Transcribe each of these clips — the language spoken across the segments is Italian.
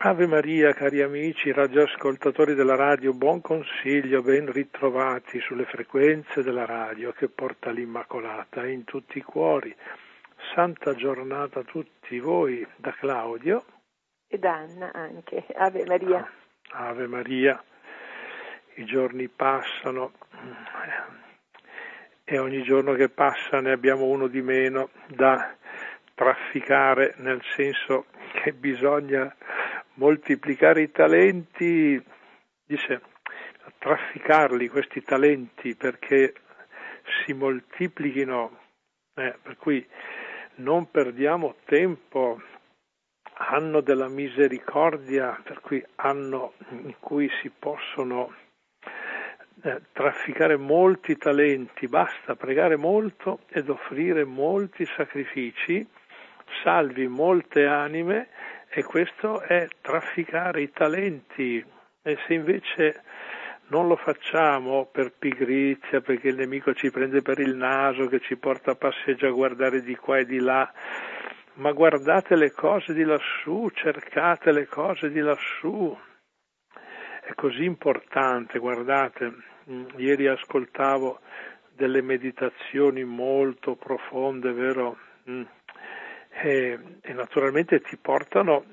Ave Maria, cari amici, radioascoltatori della radio, buon consiglio, ben ritrovati sulle frequenze della radio che porta l'Immacolata in tutti i cuori. Santa giornata a tutti voi, da Claudio. E da Anna anche. Ave Maria. Ave Maria. I giorni passano e ogni giorno che passa ne abbiamo uno di meno da trafficare, nel senso che bisogna moltiplicare i talenti, dice, trafficarli questi talenti perché si moltiplichino, per cui non perdiamo tempo, anno della misericordia, per cui anno in cui si possono trafficare molti talenti, basta pregare molto ed offrire molti sacrifici, salvi molte anime, e questo è trafficare i talenti. E se invece non lo facciamo per pigrizia, perché il nemico ci prende per il naso, che ci porta a passeggio a guardare di qua e di là, ma guardate le cose di lassù, cercate le cose di lassù. È così importante, guardate, ieri ascoltavo delle meditazioni molto profonde, vero? E naturalmente ti portano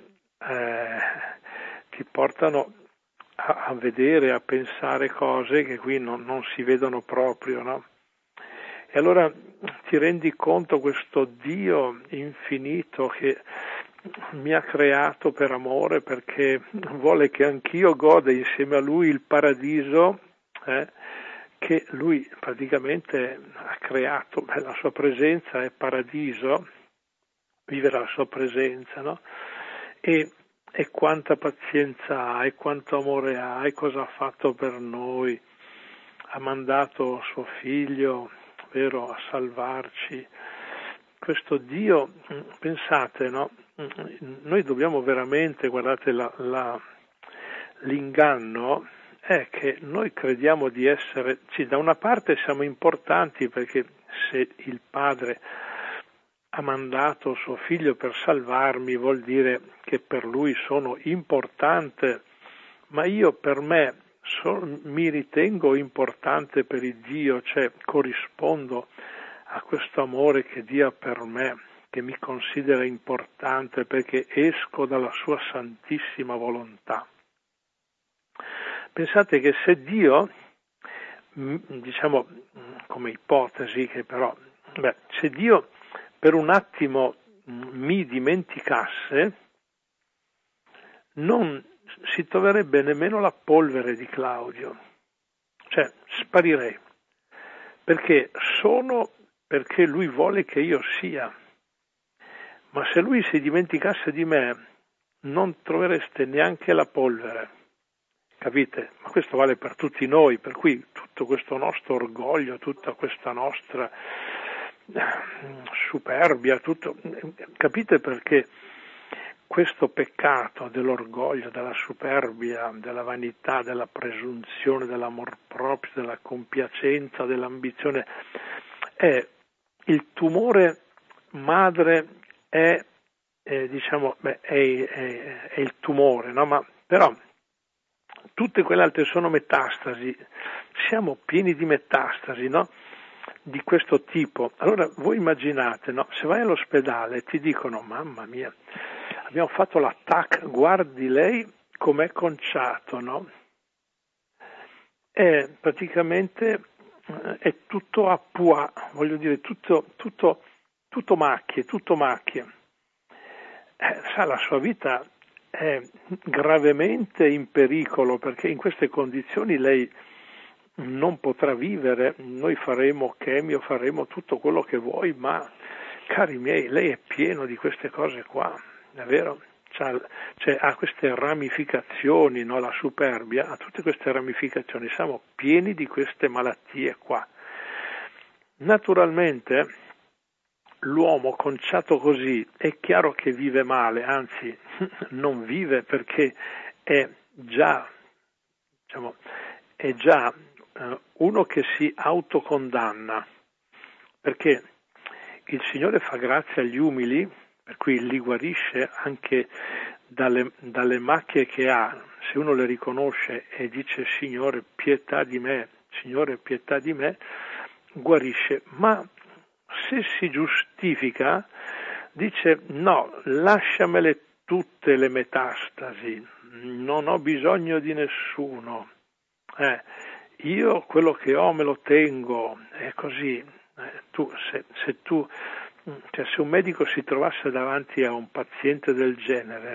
a vedere, a pensare cose che qui non si vedono proprio, no? E allora ti rendi conto questo Dio infinito che mi ha creato per amore, perché vuole che anch'io goda insieme a Lui il paradiso che Lui praticamente ha creato. La sua presenza è paradiso, vivere la sua presenza, no? E quanta pazienza ha, e quanto amore ha, e cosa ha fatto per noi. Ha mandato suo figlio, vero, a salvarci. Questo Dio, pensate, no? Noi dobbiamo veramente, guardate, l'inganno è che noi crediamo di essere, sì, da una parte siamo importanti, perché se il Padre ha mandato suo figlio per salvarmi vuol dire che per lui sono importante, ma io per me mi ritengo importante per il Dio, cioè corrispondo a questo amore che Dio ha per me, che mi considera importante perché esco dalla sua santissima volontà. Pensate che se Dio, diciamo come ipotesi, che però, se Dio per un attimo mi dimenticasse, non si troverebbe nemmeno la polvere di Claudio, cioè sparirei, perché sono perché lui vuole che io sia, ma se lui si dimenticasse di me non trovereste neanche la polvere, capite? Ma questo vale per tutti noi, per cui tutto questo nostro orgoglio, tutta questa nostra superbia, tutto, capite perché questo peccato dell'orgoglio, della superbia, della vanità, della presunzione, dell'amor proprio, della compiacenza, dell'ambizione, è il tumore madre, è il tumore, no? Ma però tutte quelle altre sono metastasi, siamo pieni di metastasi, no? Di questo tipo. Allora voi immaginate, no? Se vai all'ospedale ti dicono, mamma mia, abbiamo fatto l'attacco, guardi lei com'è conciato, no? È praticamente è tutto a pois, voglio dire, tutto macchie, tutto macchie. Sa, la sua vita è gravemente in pericolo, perché in queste condizioni lei non potrà vivere. Noi faremo chemio, faremo tutto quello che vuoi, ma cari miei, lei è pieno di queste cose qua, è vero? Ha queste ramificazioni, no? La superbia ha tutte queste ramificazioni, siamo pieni di queste malattie qua. Naturalmente l'uomo conciato così è chiaro che vive male, anzi non vive, perché è già uno che si autocondanna, perché il Signore fa grazia agli umili, per cui li guarisce anche dalle macchie che ha, se uno le riconosce e dice Signore pietà di me, Signore pietà di me, guarisce. Ma se si giustifica, dice no, lasciamele tutte le metastasi, non ho bisogno di nessuno, io quello che ho me lo tengo, è così. Se un medico si trovasse davanti a un paziente del genere,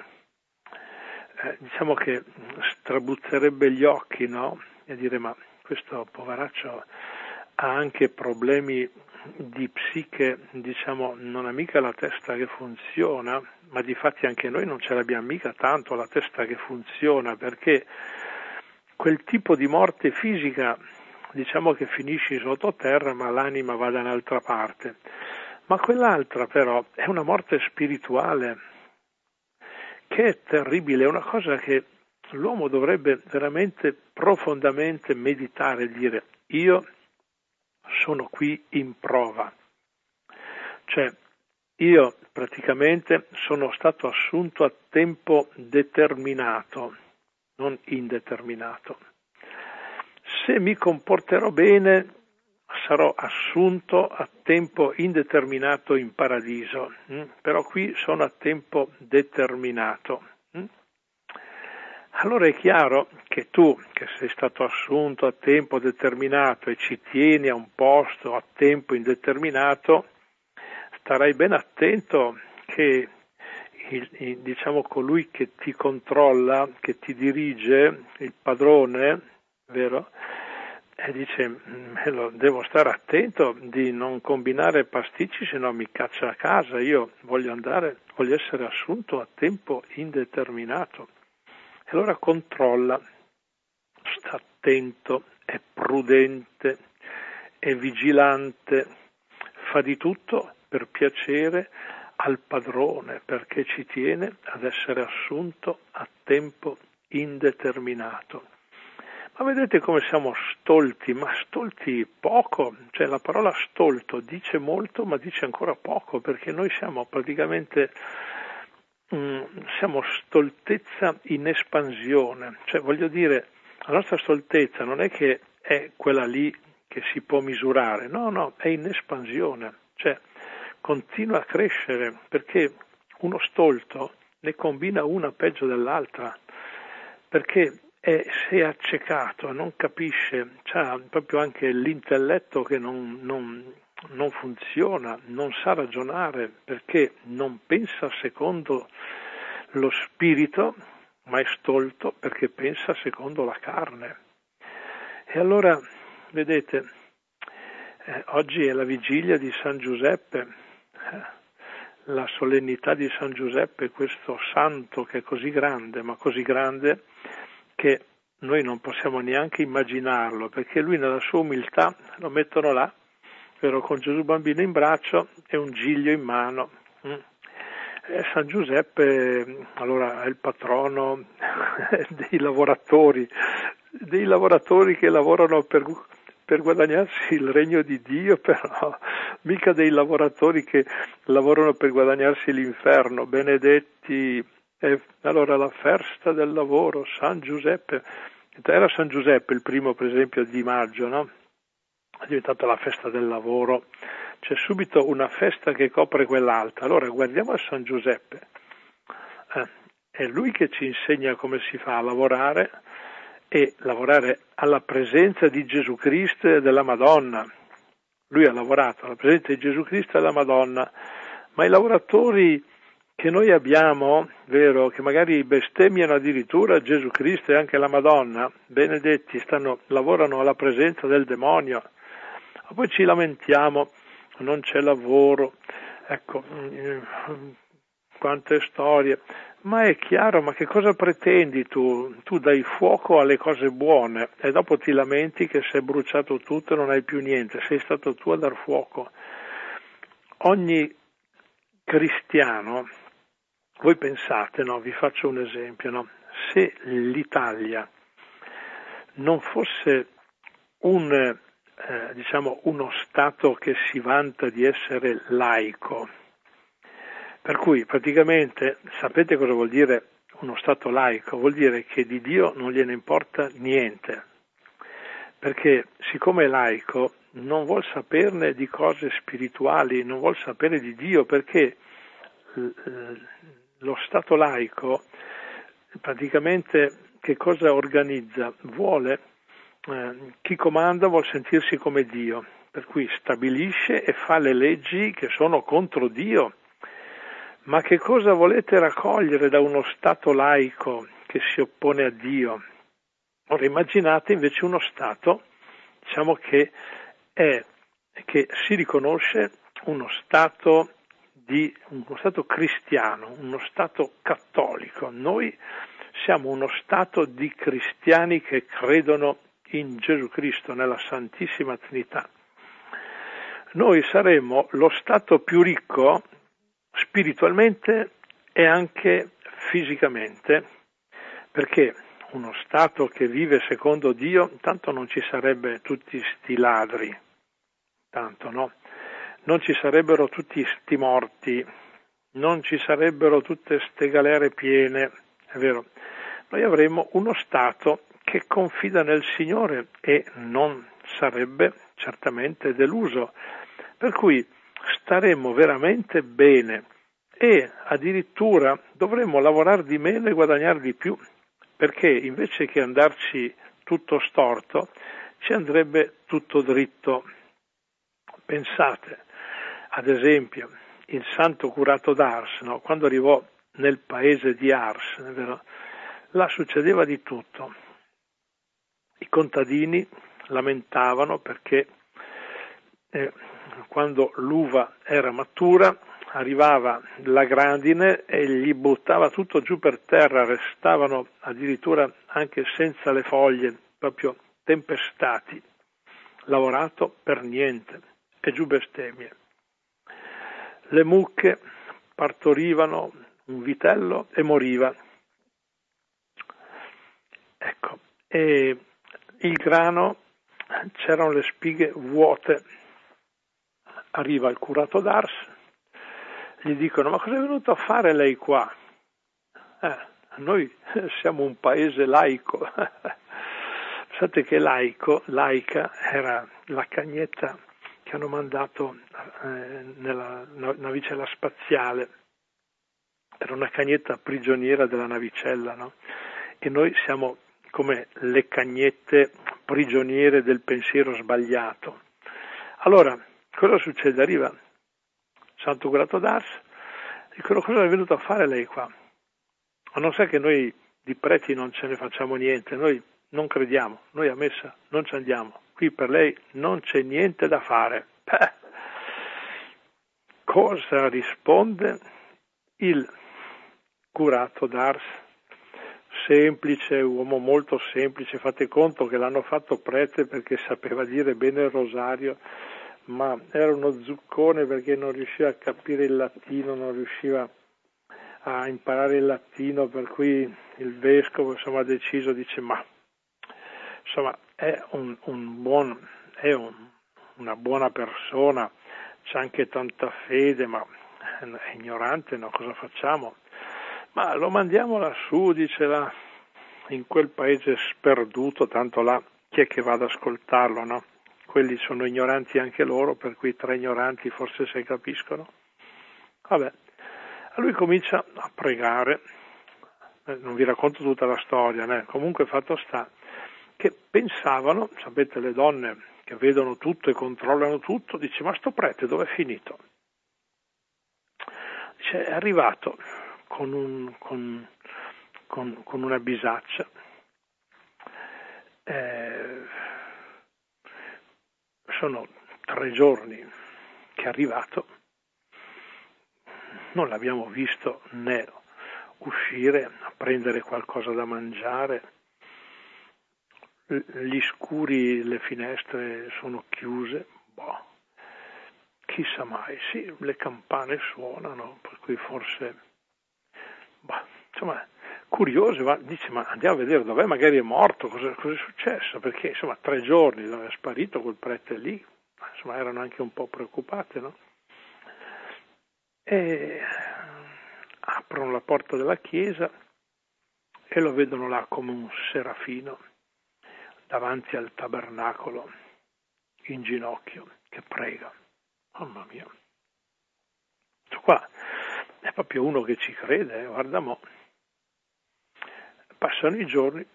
diciamo che strabuzzerebbe gli occhi, no? E dire ma questo poveraccio ha anche problemi di psiche, diciamo, non ha mica la testa che funziona, ma difatti anche noi non ce l'abbiamo mica tanto la testa che funziona, perché quel tipo di morte fisica, diciamo che finisci sottoterra, ma l'anima va da un'altra parte. Ma quell'altra però è una morte spirituale, che è terribile, è una cosa che l'uomo dovrebbe veramente profondamente meditare e dire io sono qui in prova. Cioè, io praticamente sono stato assunto a tempo determinato, non indeterminato. Se mi comporterò bene, sarò assunto a tempo indeterminato in paradiso, però qui sono a tempo determinato. Allora è chiaro che tu, che sei stato assunto a tempo determinato e ci tieni a un posto a tempo indeterminato, starai ben attento che diciamo colui che ti controlla, che ti dirige, il padrone, vero? E dice, devo stare attento di non combinare pasticci, se no mi caccia a casa, io voglio essere assunto a tempo indeterminato. E allora controlla, sta attento, è prudente, è vigilante, fa di tutto per piacere al padrone, perché ci tiene ad essere assunto a tempo indeterminato. Ma vedete come siamo stolti, ma stolti poco, cioè la parola stolto dice molto ma dice ancora poco, perché noi siamo praticamente, siamo stoltezza in espansione, cioè voglio dire, la nostra stoltezza non è che è quella lì che si può misurare, no, è in espansione, cioè continua a crescere, perché uno stolto ne combina una peggio dell'altra, perché si è accecato, non capisce, c'ha proprio anche l'intelletto che non funziona, non sa ragionare, perché non pensa secondo lo spirito, ma è stolto perché pensa secondo la carne. E allora, vedete, oggi è la vigilia di San Giuseppe, la solennità di San Giuseppe, questo santo che è così grande, ma così grande che noi non possiamo neanche immaginarlo, perché lui nella sua umiltà lo mettono là, vero, con Gesù bambino in braccio e un giglio in mano. E San Giuseppe allora è il patrono dei lavoratori che lavorano per guadagnarsi il regno di Dio, però mica dei lavoratori che lavorano per guadagnarsi l'inferno, benedetti. Allora la festa del lavoro, San Giuseppe, era San Giuseppe il primo per esempio di maggio, no? È diventata la festa del lavoro, c'è subito una festa che copre quell'altra. Allora guardiamo a San Giuseppe, è lui che ci insegna come si fa a lavorare, e lavorare alla presenza di Gesù Cristo e della Madonna. Lui ha lavorato alla presenza di Gesù Cristo e della Madonna, ma i lavoratori che noi abbiamo, vero, che magari bestemmiano addirittura Gesù Cristo e anche la Madonna, benedetti, lavorano alla presenza del demonio, ma poi ci lamentiamo, non c'è lavoro, ecco, quante storie, ma è chiaro, ma che cosa pretendi tu? Tu dai fuoco alle cose buone e dopo ti lamenti che sei bruciato tutto e non hai più niente, sei stato tu a dar fuoco. Ogni cristiano, voi pensate, no? Vi faccio un esempio, no? Se l'Italia non fosse uno Stato che si vanta di essere laico, per cui praticamente sapete cosa vuol dire uno Stato laico vuol dire che di Dio non gliene importa niente, perché siccome è laico non vuol saperne di cose spirituali, non vuol sapere di Dio, perché lo Stato laico praticamente che cosa organizza? Chi comanda vuol sentirsi come Dio, per cui stabilisce e fa le leggi che sono contro Dio. Ma che cosa volete raccogliere da uno Stato laico che si oppone a Dio? Ora immaginate invece uno Stato, diciamo che si riconosce uno Stato cristiano, uno Stato cattolico. Noi siamo uno Stato di cristiani che credono in Gesù Cristo, nella Santissima Trinità. Noi saremmo lo Stato più ricco spiritualmente e anche fisicamente, perché uno Stato che vive secondo Dio, tanto non ci sarebbe tutti sti ladri, tanto no, non ci sarebbero tutti sti morti, non ci sarebbero tutte ste galere piene, è vero. Noi avremmo uno Stato che confida nel Signore e non sarebbe certamente deluso, per cui staremmo veramente bene e addirittura dovremmo lavorare di meno e guadagnare di più, perché invece che andarci tutto storto ci andrebbe tutto dritto. Pensate, ad esempio, il santo curato d'Ars, no? Quando arrivò nel paese di Ars, è vero? Là succedeva di tutto. I contadini lamentavano perché quando l'uva era matura arrivava la grandine e gli buttava tutto giù per terra, restavano addirittura anche senza le foglie, proprio tempestati, lavorato per niente, e giù bestemmie. Le mucche partorivano un vitello e moriva. Ecco, e il grano, c'erano le spighe vuote. Arriva il curato d'Ars, gli dicono: ma cosa è venuto a fare lei qua? Noi siamo un paese laico. Pensate che laica era la cagnetta che hanno mandato nella navicella spaziale. Era una cagnetta prigioniera della navicella, no? E noi siamo come le cagnette prigioniere del pensiero sbagliato. Allora, cosa succede? Arriva Santo Curato d'Ars, dicono: cosa è venuto a fare lei qua? Ma non sa che noi di preti non ce ne facciamo niente, noi non crediamo, noi a messa non ci andiamo, qui per lei non c'è niente da fare. Cosa risponde il Curato d'Ars? Semplice, uomo molto semplice, fate conto che l'hanno fatto prete perché sapeva dire bene il rosario, ma era uno zuccone perché non riusciva a capire il latino, non riusciva a imparare il latino, per cui il vescovo insomma ha deciso, dice: ma insomma è una buona persona, c'ha anche tanta fede, ma è ignorante, no? Cosa facciamo? Ma lo mandiamo lassù, dice, là, in quel paese sperduto, tanto là chi è che va ad ascoltarlo, no? Quelli sono ignoranti anche loro, per cui tra ignoranti forse si capiscono. Vabbè, lui comincia a pregare, non vi racconto tutta la storia, né? Comunque fatto sta che pensavano, sapete, le donne che vedono tutto e controllano tutto, dice: ma sto prete dove è finito? Dice: è arrivato con una bisaccia, sono 3 giorni che è arrivato, non l'abbiamo visto né uscire a prendere qualcosa da mangiare, gli scuri, le finestre sono chiuse, chissà mai, sì, le campane suonano, per cui forse, insomma, curioso, ma dice: ma andiamo a vedere dov'è, magari è morto, cosa è successo, perché insomma 3 giorni dove è sparito quel prete lì, insomma erano anche un po' preoccupate, no? E aprono la porta della chiesa e lo vedono là come un serafino davanti al tabernacolo, in ginocchio, che prega. Mamma mia. Questo qua è proprio uno che ci crede, guarda mo'. Passano i giorni,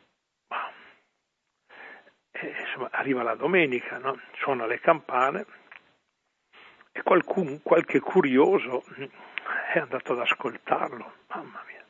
e insomma arriva la domenica, no? Suona le campane e qualche curioso è andato ad ascoltarlo, mamma mia.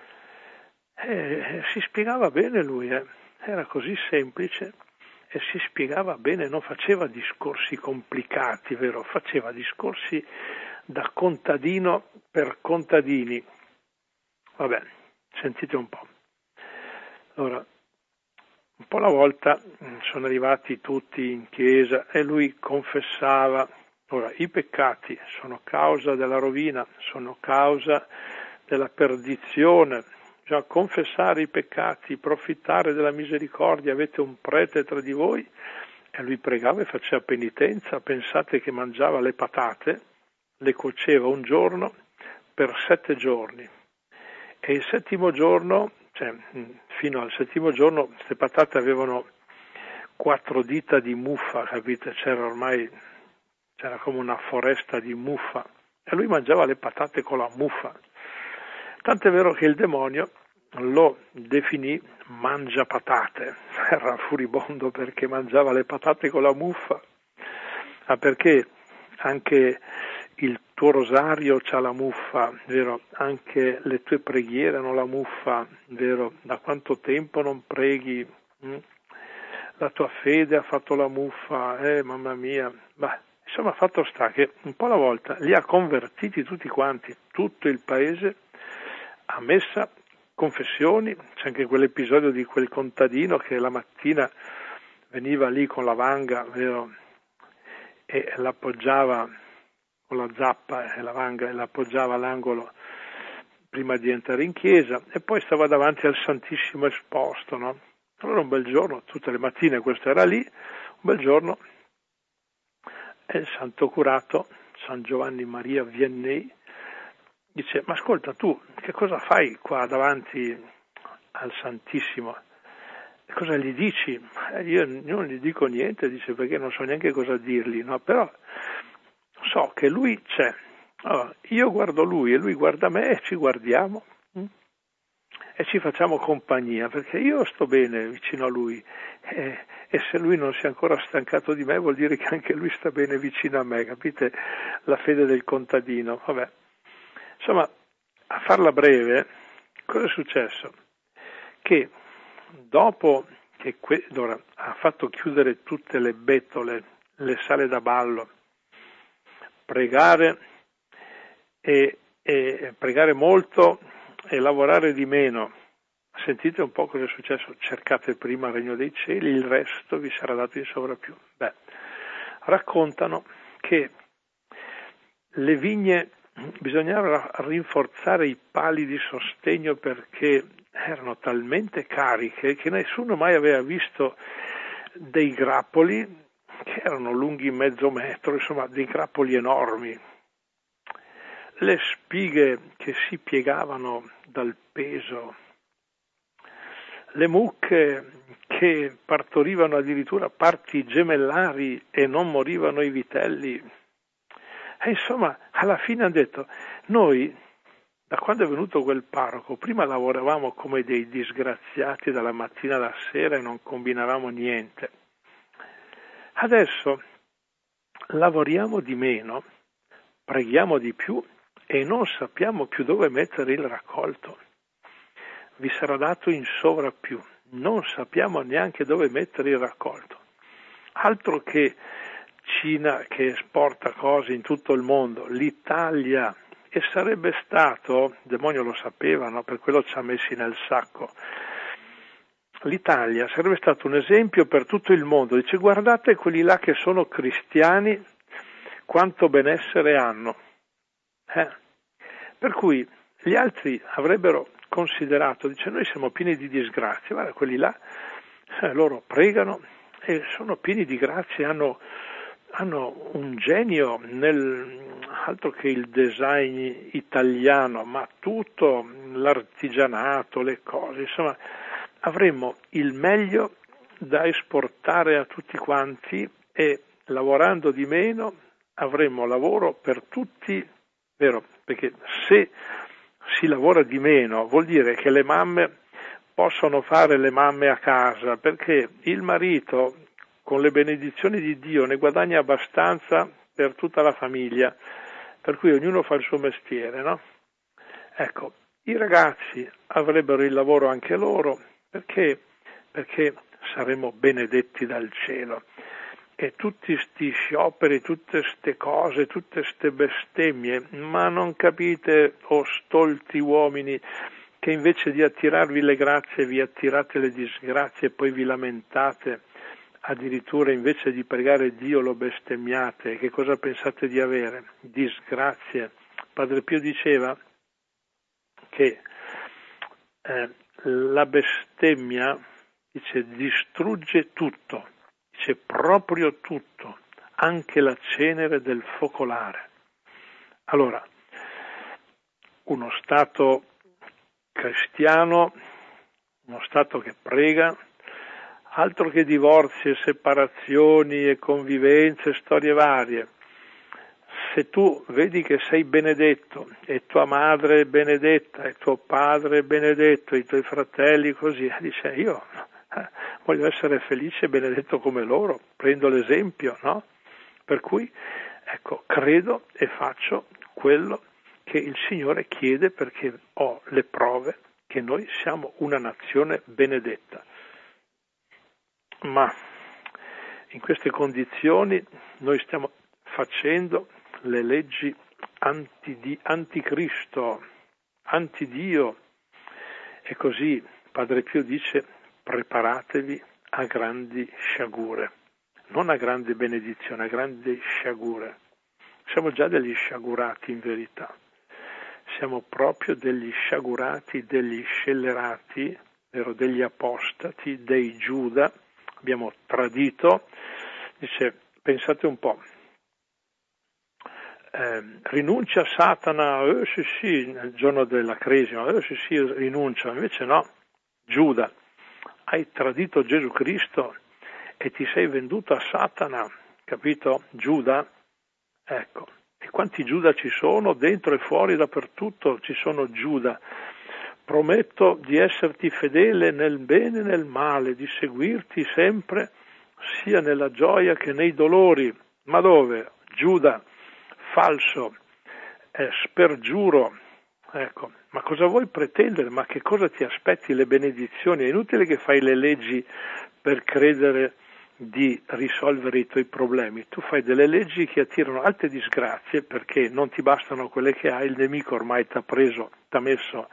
E si spiegava bene lui, era così semplice e si spiegava bene, non faceva discorsi complicati, vero? Faceva discorsi da contadino per contadini. Vabbè, sentite un po'. Allora, un po' alla volta sono arrivati tutti in chiesa e lui confessava. Ora, i peccati sono causa della rovina, sono causa della perdizione. Bisogna confessare i peccati, profittare della misericordia. Avete un prete tra di voi? E lui pregava e faceva penitenza. Pensate che mangiava le patate, le cuoceva un giorno per 7 giorni. E il settimo giorno, cioè fino al settimo giorno, queste patate avevano 4 dita di muffa, capite? C'era come una foresta di muffa. E lui mangiava le patate con la muffa. Tant'è vero che il demonio lo definì mangiapatate, era furibondo perché mangiava le patate con la muffa, perché anche il tuo rosario c'ha la muffa, vero? Anche le tue preghiere hanno la muffa, vero? Da quanto tempo non preghi? La tua fede ha fatto la muffa, mamma mia. Insomma, fatto sta che un po' alla volta li ha convertiti tutti quanti, tutto il paese, a messa, confessioni. C'è anche quell'episodio di quel contadino che la mattina veniva lì con la vanga, vero? E l'appoggiava con la zappa e la vanga e l'appoggiava all'angolo prima di entrare in chiesa e poi stava davanti al Santissimo esposto, no? Allora un bel giorno, tutte le mattine questo era lì, un bel giorno e il santo curato, San Giovanni Maria Vianney, dice: ma ascolta, tu che cosa fai qua davanti al Santissimo? E cosa gli dici? Io non gli dico niente, dice, perché non so neanche cosa dirgli, no? Però so che lui c'è. Allora, io guardo lui e lui guarda me e ci guardiamo e ci facciamo compagnia, perché io sto bene vicino a lui e se lui non si è ancora stancato di me vuol dire che anche lui sta bene vicino a me, capite? La fede del contadino. Vabbè. Insomma, a farla breve, cosa è successo? Che dopo che allora, ha fatto chiudere tutte le betole, le sale da ballo, pregare e pregare molto e lavorare di meno. Sentite un po' cosa è successo. Cercate prima il regno dei cieli, il resto vi sarà dato in sovrappiù. Raccontano che le vigne bisognava rinforzare i pali di sostegno perché erano talmente cariche che nessuno mai aveva visto dei grappoli che erano lunghi mezzo metro, insomma dei grappoli enormi. Le spighe che si piegavano dal peso, le mucche che partorivano addirittura parti gemellari e non morivano i vitelli. E insomma, alla fine hanno detto, noi, da quando è venuto quel parroco, prima lavoravamo come dei disgraziati dalla mattina alla sera e non combinavamo niente. Adesso lavoriamo di meno, preghiamo di più e non sappiamo più dove mettere il raccolto. Vi sarà dato in sovrappiù, non sappiamo neanche dove mettere il raccolto. Altro che Cina che esporta cose in tutto il mondo, l'Italia, e sarebbe stato, il demonio lo sapeva, no? Per quello ci ha messi nel sacco, l'Italia sarebbe stato un esempio per tutto il mondo. Dice, guardate quelli là che sono cristiani, quanto benessere hanno. Per cui gli altri avrebbero considerato, dice, noi siamo pieni di disgrazie, guarda quelli là, loro pregano e sono pieni di grazie, hanno hanno un genio altro che il design italiano, ma tutto l'artigianato, le cose, insomma, avremmo il meglio da esportare a tutti quanti e lavorando di meno avremmo lavoro per tutti, vero? Perché se si lavora di meno vuol dire che le mamme possono fare le mamme a casa, perché il marito con le benedizioni di Dio ne guadagna abbastanza per tutta la famiglia, per cui ognuno fa il suo mestiere, no? Ecco, i ragazzi avrebbero il lavoro anche loro, perché saremmo benedetti dal cielo. E tutti sti scioperi, tutte ste cose, tutte ste bestemmie, ma non capite, o stolti uomini, che invece di attirarvi le grazie vi attirate le disgrazie e poi vi lamentate, addirittura invece di pregare Dio lo bestemmiate. Che cosa pensate di avere? Disgrazie. Padre Pio diceva che la bestemmia, dice, distrugge tutto, dice proprio tutto, anche la cenere del focolare. Allora, uno Stato cristiano, uno Stato che prega, altro che divorzi e separazioni e convivenze, storie varie. Se tu vedi che sei benedetto e tua madre è benedetta e tuo padre è benedetto, i tuoi fratelli così, dice io voglio essere felice e benedetto come loro, prendo l'esempio, no? Per cui, ecco, credo e faccio quello che il Signore chiede perché ho le prove che noi siamo una nazione benedetta. Ma in queste condizioni noi stiamo facendo le leggi anticristo, antidio, e così Padre Pio dice: preparatevi a grandi sciagure, non a grande benedizione, a grandi sciagure. Siamo già degli sciagurati in verità, siamo proprio degli sciagurati, degli scellerati, vero, degli apostati, dei Giuda. Abbiamo tradito, dice, pensate un po', rinuncia a Satana, sì, nel giorno della cresima, sì, rinuncia, invece no, Giuda, hai tradito Gesù Cristo e ti sei venduto a Satana, capito? Giuda, ecco, e quanti Giuda ci sono, dentro e fuori, dappertutto ci sono Giuda. Prometto di esserti fedele nel bene e nel male, di seguirti sempre, sia nella gioia che nei dolori. Ma dove? Giuda, falso, spergiuro. Ecco, ma cosa vuoi pretendere? Ma che cosa ti aspetti? Le benedizioni? È inutile che fai le leggi per credere di risolvere i tuoi problemi. Tu fai delle leggi che attirano altre disgrazie perché non ti bastano quelle che hai, il nemico ormai ti ha messo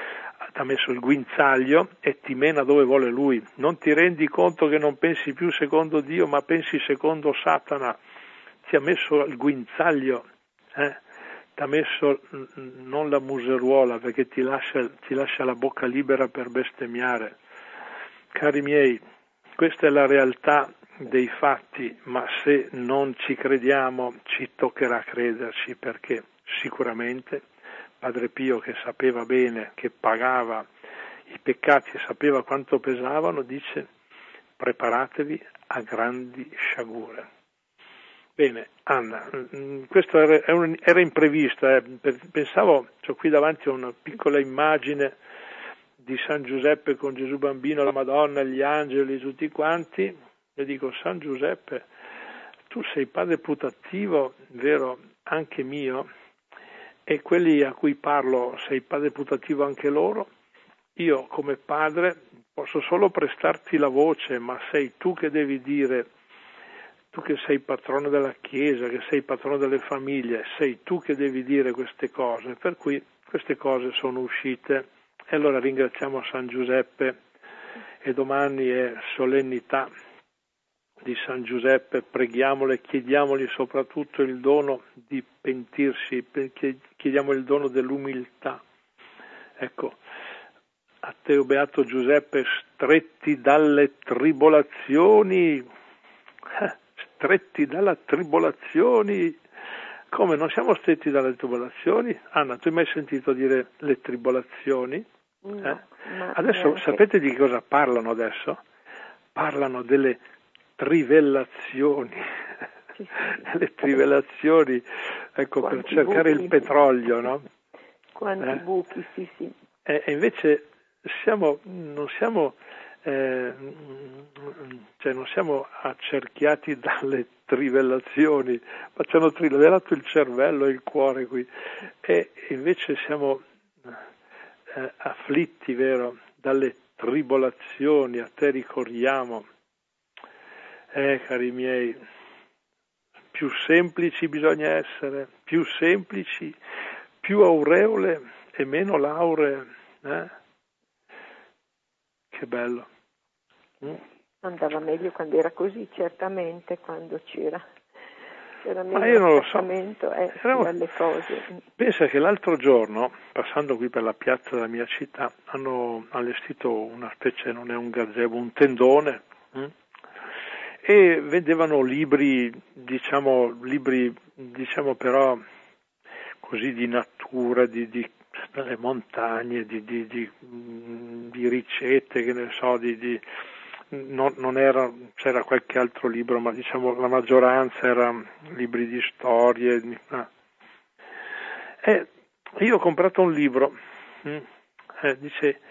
il guinzaglio e ti mena dove vuole lui. Non ti rendi conto che non pensi più secondo Dio, ma pensi secondo Satana. Ti ha messo il guinzaglio, ti ha messo non la museruola, perché ti lascia la bocca libera per bestemmiare. Cari miei, questa è la realtà dei fatti, ma se non ci crediamo ci toccherà crederci, perché sicuramente Padre Pio, che sapeva bene, che pagava i peccati e sapeva quanto pesavano, dice: preparatevi a grandi sciagure. Bene, Anna, questo era imprevisto, pensavo, ho qui davanti una piccola immagine di San Giuseppe con Gesù Bambino, la Madonna, gli angeli, tutti quanti, e dico: San Giuseppe, tu sei padre putativo, vero, anche mio, e quelli a cui parlo sei padre putativo anche loro. Io come padre posso solo prestarti la voce, ma sei tu che devi dire, tu che sei patrono della Chiesa, che sei patrono delle famiglie, sei tu che devi dire queste cose, per cui queste cose sono uscite. E allora ringraziamo San Giuseppe, e domani è solennità di San Giuseppe, preghiamolo e chiediamogli soprattutto il dono di pentirsi, chiediamo il dono dell'umiltà. Ecco, a te, o beato Giuseppe, stretti dalle tribolazioni, stretti dalla tribolazioni. Come non siamo stretti dalle tribolazioni? Anna, tu hai mai sentito dire le tribolazioni? No, Adesso neanche. sapete di cosa parlano adesso? Parlano delle trivellazioni. Sì. Le trivellazioni, ecco, Quanti per cercare buchi. il petrolio, no? Quanti buchi, sì. E invece non siamo accerchiati dalle trivellazioni, ma ci hanno trivellato il cervello e il cuore qui, e invece siamo afflitti, vero, dalle tribolazioni. A te ricordiamo, cari miei, più semplici bisogna essere, più semplici, più aureole e meno lauree. Che bello. Andava meglio quando era così, certamente, quando c'era Ma io non lo so. dalle cose. Pensa che l'altro giorno, passando qui per la piazza della mia città, hanno allestito una specie, non è un gazebo, un tendone, e vendevano libri però così di natura, delle montagne, di ricette, che ne so, non era, c'era qualche altro libro, ma diciamo la maggioranza era libri di storie. E io ho comprato un libro, dice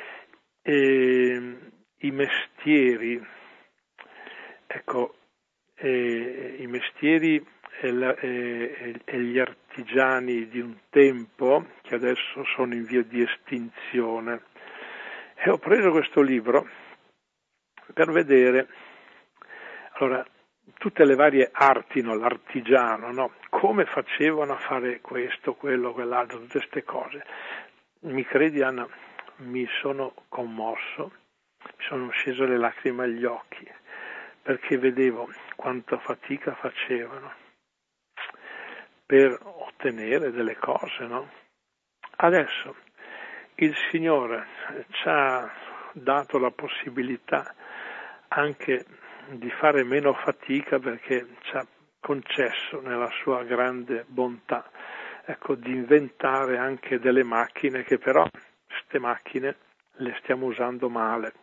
i mestieri, ecco, i mestieri e gli artigiani di un tempo che adesso sono in via di estinzione. E ho preso questo libro per vedere, allora, tutte le varie arti, no? L'artigiano, no? Come facevano a fare questo, quello, quell'altro, tutte queste cose. Mi credi, Anna, mi sono commosso, mi sono scese le lacrime agli occhi, perché vedevo quanta fatica facevano per ottenere delle cose, no? Adesso il Signore ci ha dato la possibilità anche di fare meno fatica, perché ci ha concesso nella sua grande bontà, ecco, di inventare anche delle macchine che però queste macchine le stiamo usando male,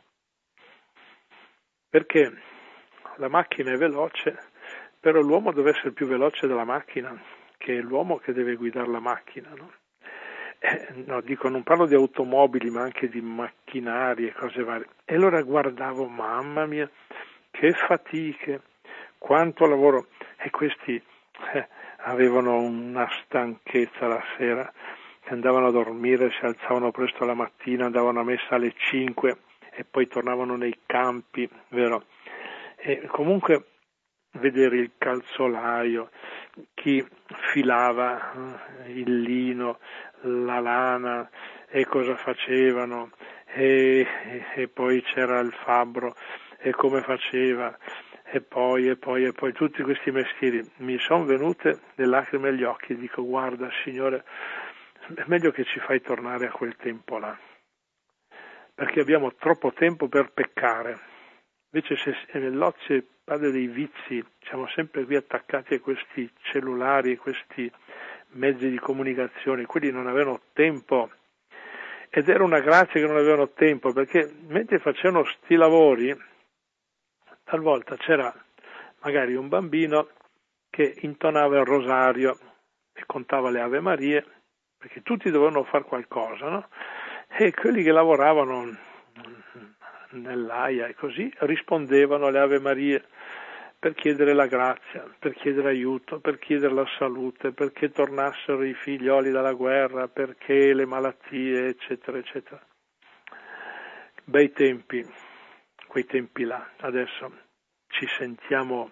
perché la macchina è veloce, però l'uomo deve essere più veloce della macchina, che è l'uomo che deve guidare la macchina, no? No, non parlo di automobili, ma anche di macchinari e cose varie. E allora guardavo, mamma mia, che fatiche, quanto lavoro. E questi avevano una stanchezza la sera, che andavano a dormire, si alzavano presto la mattina, andavano a messa alle 5 e poi tornavano nei campi, vero? E comunque vedere il calzolaio, chi filava il lino, la lana, e cosa facevano, e poi c'era il fabbro, e come faceva, e poi tutti questi mestieri. Mi sono venute le lacrime agli occhi, dico, guarda Signore, è meglio che ci fai tornare a quel tempo là, perché abbiamo troppo tempo per peccare. Invece se nell'ozio padre dei vizi siamo sempre qui attaccati a questi cellulari, questi mezzi di comunicazione, quelli non avevano tempo, ed era una grazia che non avevano tempo, perché mentre facevano sti lavori, talvolta c'era magari un bambino che intonava il rosario e contava le Ave Marie, perché tutti dovevano fare qualcosa, no? E quelli che lavoravano nell'AIA e così rispondevano alle Ave Marie per chiedere la grazia, per chiedere aiuto, per chiedere la salute, perché tornassero i figlioli dalla guerra, perché le malattie, eccetera, eccetera. Bei tempi, quei tempi là. Adesso ci sentiamo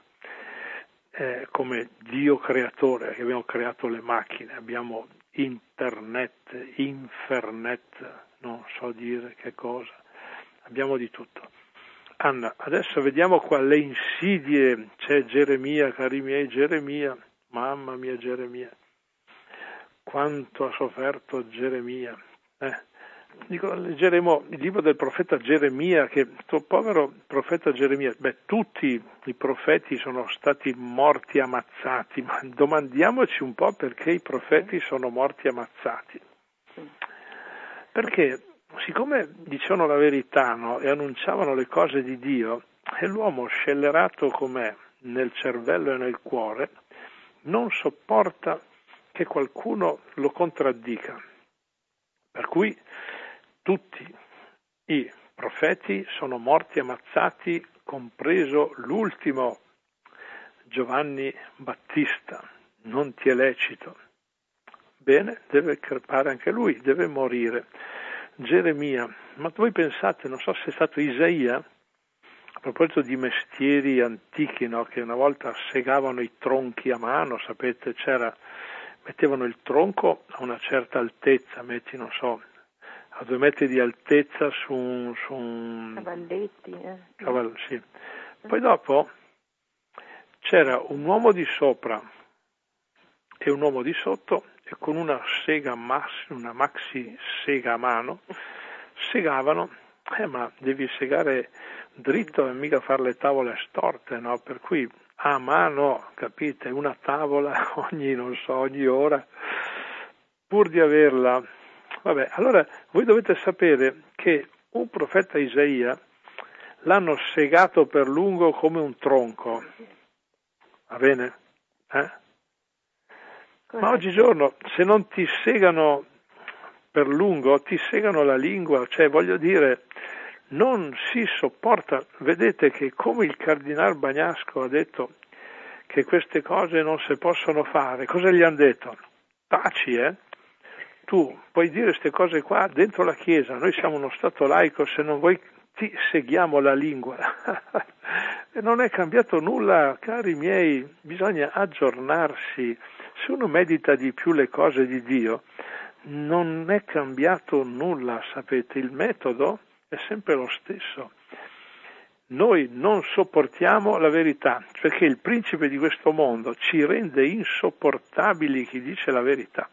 come Dio creatore, che abbiamo creato le macchine, abbiamo internet, infernet, non so dire che cosa, abbiamo di tutto. Anna, adesso vediamo qua le insidie. C'è Geremia, cari miei, Geremia, mamma mia Geremia, quanto ha sofferto Geremia, leggeremo il libro del profeta Geremia, che questo povero profeta Geremia, tutti i profeti sono stati morti ammazzati, ma domandiamoci un po' perché i profeti sono morti ammazzati. Perché siccome dicevano la verità, no, e annunciavano le cose di Dio, e l'uomo scellerato com'è nel cervello e nel cuore non sopporta che qualcuno lo contraddica. Per cui tutti i profeti sono morti ammazzati, compreso l'ultimo, Giovanni Battista. Non ti è lecito. Bene, deve crepare anche lui, deve morire. Geremia, ma voi pensate, non so se è stato Isaia, a proposito di mestieri antichi, no, che una volta segavano i tronchi a mano, sapete, mettevano il tronco a una certa altezza, non so, a 2 metri di altezza su un cavalletti. Sì. Poi dopo c'era un uomo di sopra e un uomo di sotto, e con una sega una maxi sega a mano segavano, ma devi segare dritto e mica fare le tavole storte, no? Per cui a mano, capite, una tavola ogni ora, pur di averla. Vabbè, allora voi dovete sapere che un profeta Isaia l'hanno segato per lungo come un tronco, va bene? Ma oggigiorno, se non ti segano per lungo, ti segano la lingua, cioè voglio dire, non si sopporta. Vedete che come il cardinal Bagnasco ha detto che queste cose non si possono fare, cosa gli hanno detto? Taci, tu puoi dire queste cose qua dentro la Chiesa, noi siamo uno Stato laico, se non vuoi ti seghiamo la lingua. E non è cambiato nulla, cari miei, bisogna aggiornarsi. Se uno medita di più le cose di Dio, non è cambiato nulla, sapete, il metodo è sempre lo stesso. Noi non sopportiamo la verità, perché il principe di questo mondo ci rende insopportabili chi dice la verità.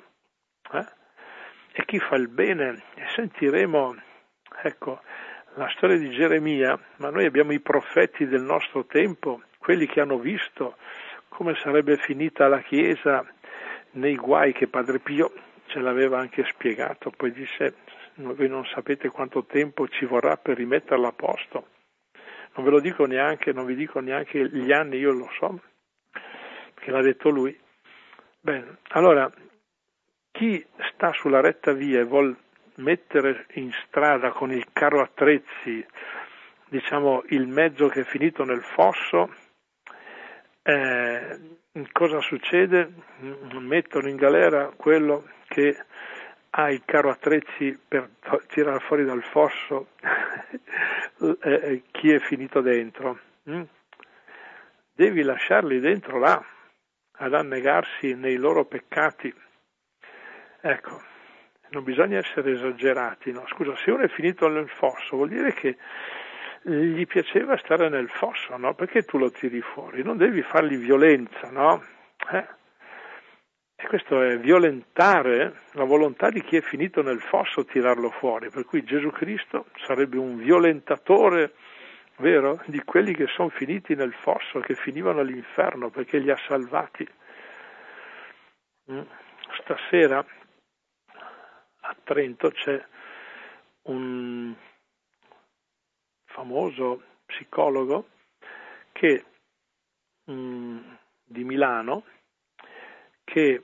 E chi fa il bene, e sentiremo, ecco, la storia di Geremia, ma noi abbiamo i profeti del nostro tempo, quelli che hanno visto come sarebbe finita la Chiesa nei guai che Padre Pio ce l'aveva anche spiegato, poi disse, voi non sapete quanto tempo ci vorrà per rimetterla a posto, non ve lo dico neanche, non vi dico neanche gli anni, io lo so, perché l'ha detto lui. Bene, allora, chi sta sulla retta via e vuol mettere in strada con il carro attrezzi, diciamo, il mezzo che è finito nel fosso, cosa succede? Mettono in galera quello che ha il carro attrezzi per tirare fuori dal fosso chi è finito dentro. Devi lasciarli dentro là, ad annegarsi nei loro peccati. Ecco, non bisogna essere esagerati, no? Scusa, se uno è finito nel fosso vuol dire che gli piaceva stare nel fosso, no? Perché tu lo tiri fuori? Non devi fargli violenza, no? E questo è violentare la volontà di chi è finito nel fosso, tirarlo fuori. Per cui Gesù Cristo sarebbe un violentatore, vero? Di quelli che sono finiti nel fosso, che finivano all'inferno, perché li ha salvati. Stasera a Trento c'è un famoso psicologo che di Milano, che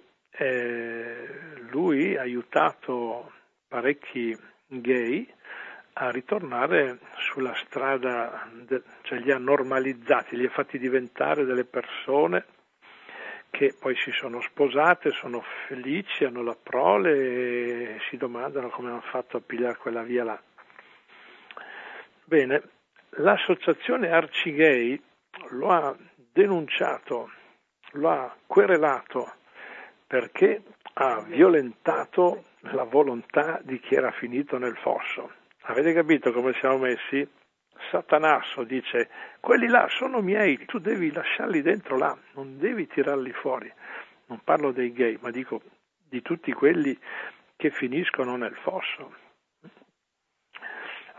lui ha aiutato parecchi gay a ritornare sulla strada, cioè li ha normalizzati, li ha fatti diventare delle persone che poi si sono sposate, sono felici, hanno la prole e si domandano come hanno fatto a pigliare quella via là. Bene, l'associazione Arcigay lo ha denunciato, lo ha querelato perché ha violentato la volontà di chi era finito nel fosso. Avete capito come siamo messi? Satanasso dice, quelli là sono miei, tu devi lasciarli dentro là, non devi tirarli fuori. Non parlo dei gay, ma dico di tutti quelli che finiscono nel fosso.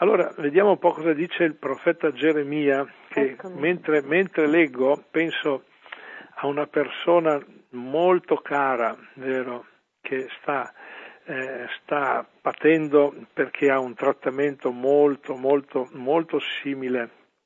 Allora, vediamo un po' cosa dice il profeta Geremia, che mentre leggo penso a una persona molto cara, vero, che sta patendo perché ha un trattamento molto, molto, molto simile.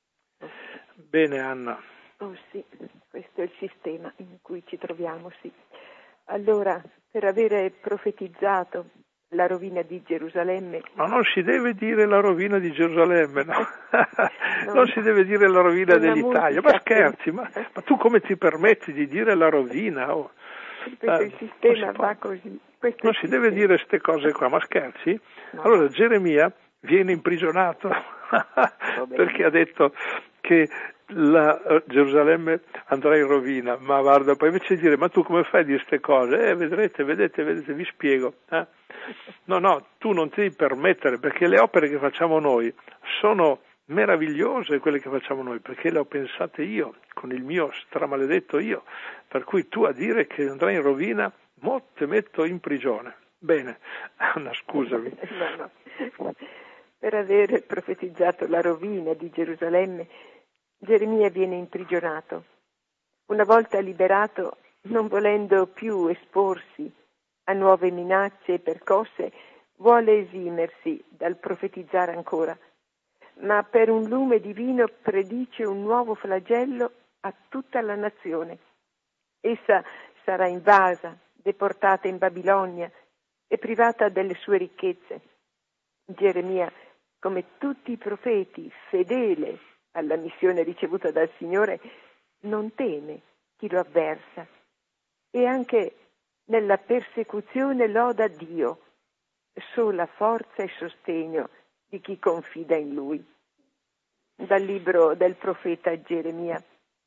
Bene, Anna. Oh sì, questo è il sistema in cui ci troviamo, sì. Allora, per avere profetizzato la rovina di Gerusalemme... Ma non si deve dire la rovina di Gerusalemme, no? Non si deve dire la rovina dell'Italia. Ma scherzi, ma tu come ti permetti di dire la rovina? Oh. Il sistema va così. Non si deve dire queste cose qua, ma scherzi? No. Allora Geremia viene imprigionato perché ha detto che la Gerusalemme andrà in rovina, ma guarda, poi invece di dire ma tu come fai a dire queste cose? Vedete, vi spiego. No, tu non ti devi permettere, perché le opere che facciamo noi sono meravigliose, quelle che facciamo noi, perché le ho pensate io, con il mio stramaledetto io, per cui tu a dire che andrai in rovina, mo te metto in prigione. Bene, Anna, scusami. No. Per aver profetizzato la rovina di Gerusalemme, Geremia viene imprigionato. Una volta liberato, non volendo più esporsi a nuove minacce e percosse, vuole esimersi dal profetizzare ancora, ma per un lume divino predice un nuovo flagello a tutta la nazione. Essa sarà invasa, deportata in Babilonia e privata delle sue ricchezze. Geremia, come tutti i profeti, fedele alla missione ricevuta dal Signore, non teme chi lo avversa e anche nella persecuzione loda Dio, sola forza e sostegno di chi confida in Lui. Dal libro del profeta Geremia.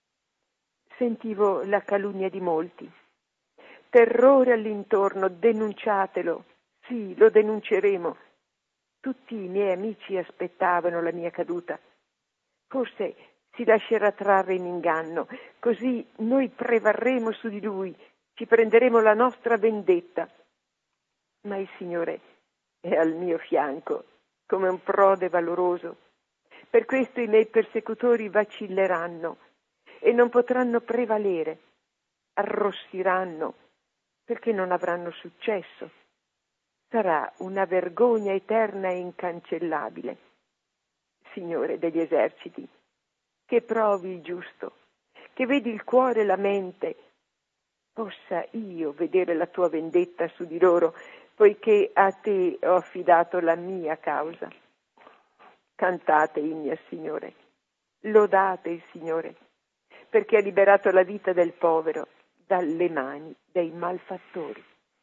Sentivo la calunnia di molti. Terrore all'intorno, denunciatelo. Sì, lo denunceremo. Tutti i miei amici aspettavano la mia caduta. Forse si lascerà trarre in inganno, così noi prevarremo su di lui, ci prenderemo la nostra vendetta. Ma il Signore è al mio fianco, come un prode valoroso. Per questo i miei persecutori vacilleranno e non potranno prevalere, arrossiranno perché non avranno successo. Sarà una vergogna eterna e incancellabile. Signore degli eserciti, che provi il giusto, che vedi il cuore e la mente, possa io vedere la tua vendetta su di loro, poiché a te ho affidato la mia causa. Cantate inni al Signore, lodate il Signore, perché ha liberato la vita del povero dalle mani dei malfattori.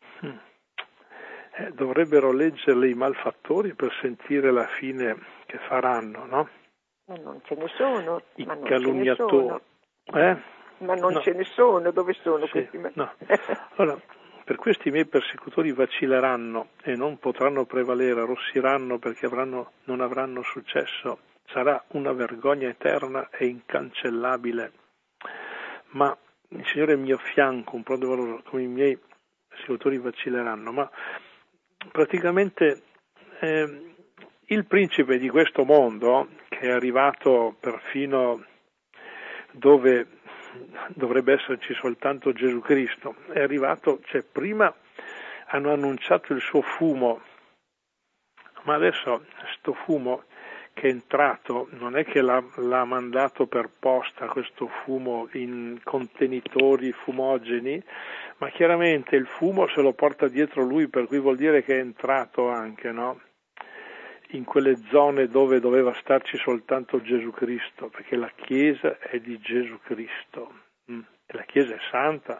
Dovrebbero leggerle i malfattori per sentire la fine che faranno, no? Ma non ce ne sono. I calunniatori. Ma non ce ne sono, dove sono questi? No. Allora, per questi miei persecutori vacilleranno e non potranno prevalere, arrossiranno perché non avranno successo. Sarà una vergogna eterna e incancellabile. Ma il Signore è il mio fianco, un po' valoroso, come i miei persecutori vacilleranno. Ma praticamente il principe di questo mondo, che è arrivato perfino dove dovrebbe esserci soltanto Gesù Cristo, è arrivato, prima hanno annunciato il suo fumo, ma adesso sto fumo che è entrato non è che l'ha mandato per posta questo fumo in contenitori fumogeni, ma chiaramente il fumo se lo porta dietro lui, per cui vuol dire che è entrato anche, no? In quelle zone dove doveva starci soltanto Gesù Cristo, perché la Chiesa è di Gesù Cristo, e la Chiesa è santa.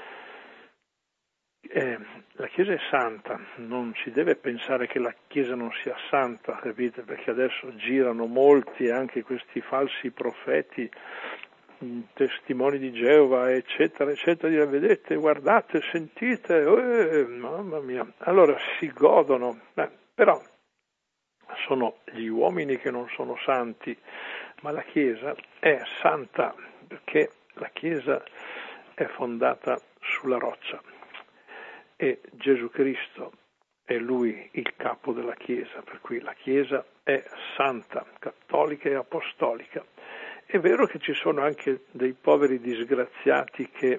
La Chiesa è santa, non si deve pensare che la Chiesa non sia santa, capite? Perché adesso girano molti, anche questi falsi profeti, testimoni di Geova, eccetera, eccetera, dire vedete, guardate, sentite, mamma mia, allora si godono, però sono gli uomini che non sono santi, ma la Chiesa è santa perché la Chiesa è fondata sulla roccia e Gesù Cristo è lui il capo della Chiesa, per cui la Chiesa è santa, cattolica e apostolica. È vero che ci sono anche dei poveri disgraziati che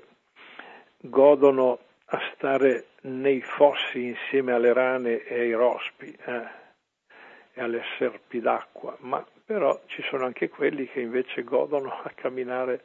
godono a stare nei fossi insieme alle rane e ai rospi e alle serpi d'acqua, ma però ci sono anche quelli che invece godono a camminare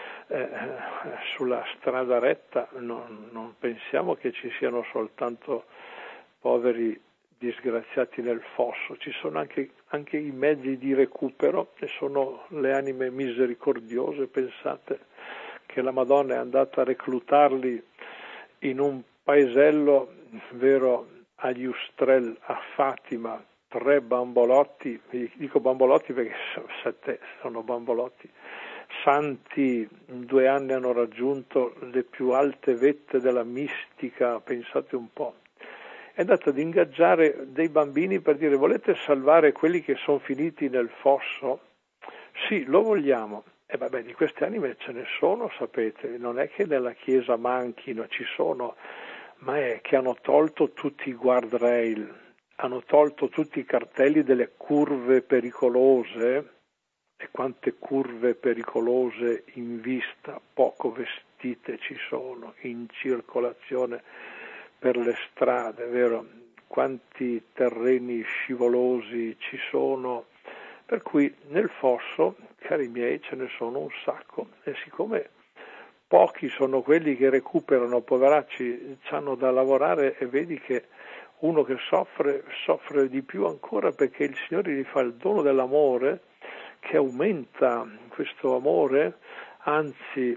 sulla strada retta. Non pensiamo che ci siano soltanto poveri disgraziati nel fosso, ci sono anche i mezzi di recupero e sono le anime misericordiose. Pensate che la Madonna è andata a reclutarli in un paesello, vero, agli Ustrel, a Fatima, 3 bambolotti, dico bambolotti perché 7 sono bambolotti, santi, in 2 anni hanno raggiunto le più alte vette della mistica, pensate un po'. È andato ad ingaggiare dei bambini per dire: volete salvare quelli che sono finiti nel fosso? Sì, lo vogliamo. E vabbè, di queste anime ce ne sono, sapete, non è che nella Chiesa manchino, ci sono, ma è che hanno tolto tutti i guardrail, hanno tolto tutti i cartelli delle curve pericolose, e quante curve pericolose in vista, poco vestite ci sono, in circolazione per le strade, vero? Quanti terreni scivolosi ci sono, per cui nel fosso, cari miei, ce ne sono un sacco, e siccome pochi sono quelli che recuperano, poveracci, hanno da lavorare, e vedi che uno che soffre di più ancora, perché il Signore gli fa il dono dell'amore, che aumenta questo amore. Anzi,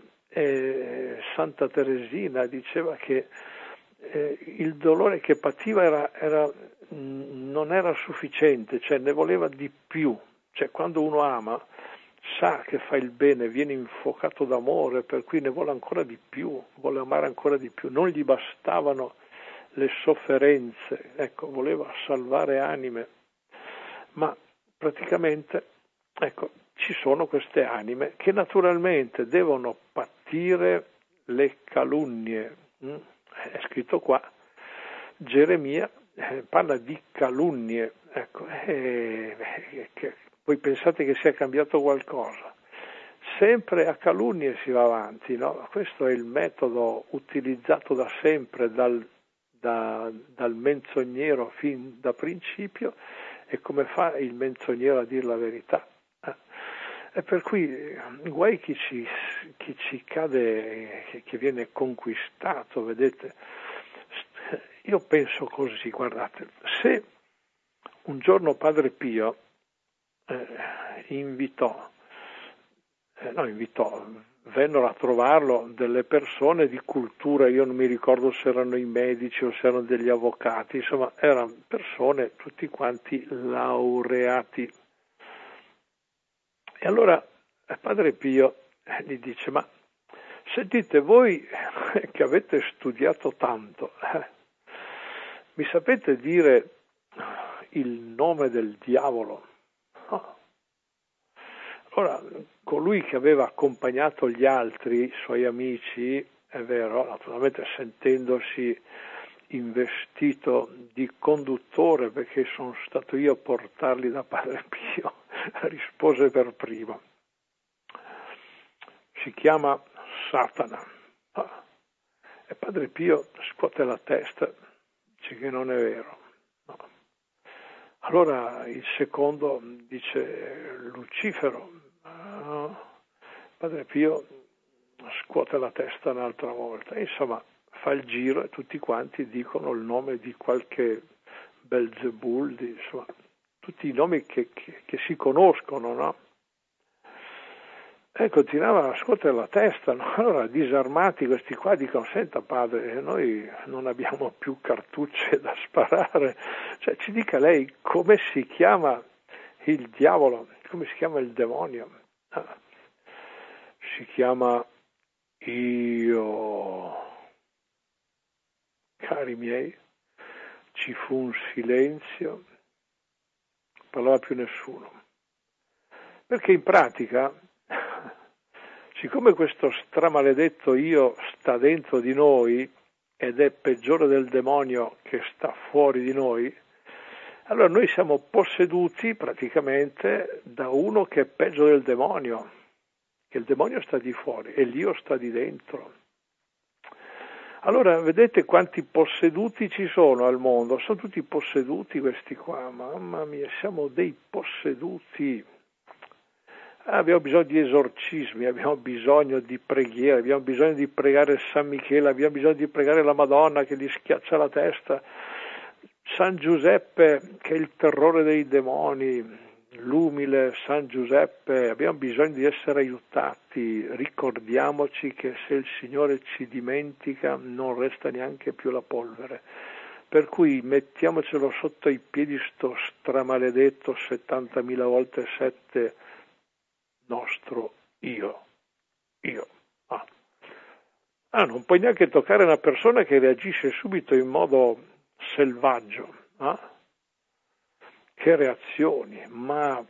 Santa Teresina diceva che il dolore che pativa non era sufficiente, cioè ne voleva di più. Cioè quando uno ama sa che fa il bene, viene infuocato d'amore, per cui ne vuole ancora di più, vuole amare ancora di più. Non gli bastavano le sofferenze, ecco, voleva salvare anime, ma praticamente, ecco, ci sono queste anime che naturalmente devono patire le calunnie. È scritto qua, Geremia parla di calunnie, ecco, voi pensate che sia cambiato qualcosa? Sempre a calunnie si va avanti, no? Questo è il metodo utilizzato da sempre dal menzognero fin da principio. E come fa il menzognero a dire la verità? E per cui guai chi ci cade, che viene conquistato, vedete. Io penso così, guardate, se un giorno Padre Pio vennero a trovarlo delle persone di cultura, io non mi ricordo se erano i medici o se erano degli avvocati, insomma erano persone tutti quanti laureati. E allora Padre Pio gli dice: ma sentite, voi che avete studiato tanto, mi sapete dire il nome del diavolo? No. Allora, colui che aveva accompagnato gli altri, i suoi amici, è vero, naturalmente sentendosi investito di conduttore, perché sono stato io a portarli da Padre Pio, rispose per primo: si chiama Satana. E Padre Pio scuote la testa, dice che non è vero. No. Allora il secondo dice Lucifero. Padre Pio scuote la testa un'altra volta. Insomma, fa il giro e tutti quanti dicono il nome di qualche Belzebul, insomma, tutti i nomi che si conoscono, no? E continuava a scuotere la testa, no? Allora disarmati questi qua dicono: senta padre, noi non abbiamo più cartucce da sparare, cioè ci dica lei come si chiama il diavolo, come si chiama il demonio. Si chiama Io. Cari miei, ci fu un silenzio, non parlava più nessuno, perché in pratica, siccome questo stramaledetto io sta dentro di noi, ed è peggiore del demonio che sta fuori di noi, allora noi siamo posseduti praticamente da uno che è peggio del demonio, che il demonio sta di fuori e l'io sta di dentro. Allora vedete quanti posseduti ci sono al mondo? Sono tutti posseduti questi qua, mamma mia, siamo dei posseduti. Abbiamo bisogno di esorcismi, abbiamo bisogno di preghiere, abbiamo bisogno di pregare San Michele, abbiamo bisogno di pregare la Madonna che gli schiaccia la testa, San Giuseppe che è il terrore dei demoni, l'umile San Giuseppe, abbiamo bisogno di essere aiutati, ricordiamoci che se il Signore ci dimentica non resta neanche più la polvere, per cui mettiamocelo sotto i piedi sto stramaledetto 70.000 volte 7 nostro io. Non puoi neanche toccare una persona che reagisce subito in modo selvaggio, Che reazioni, ma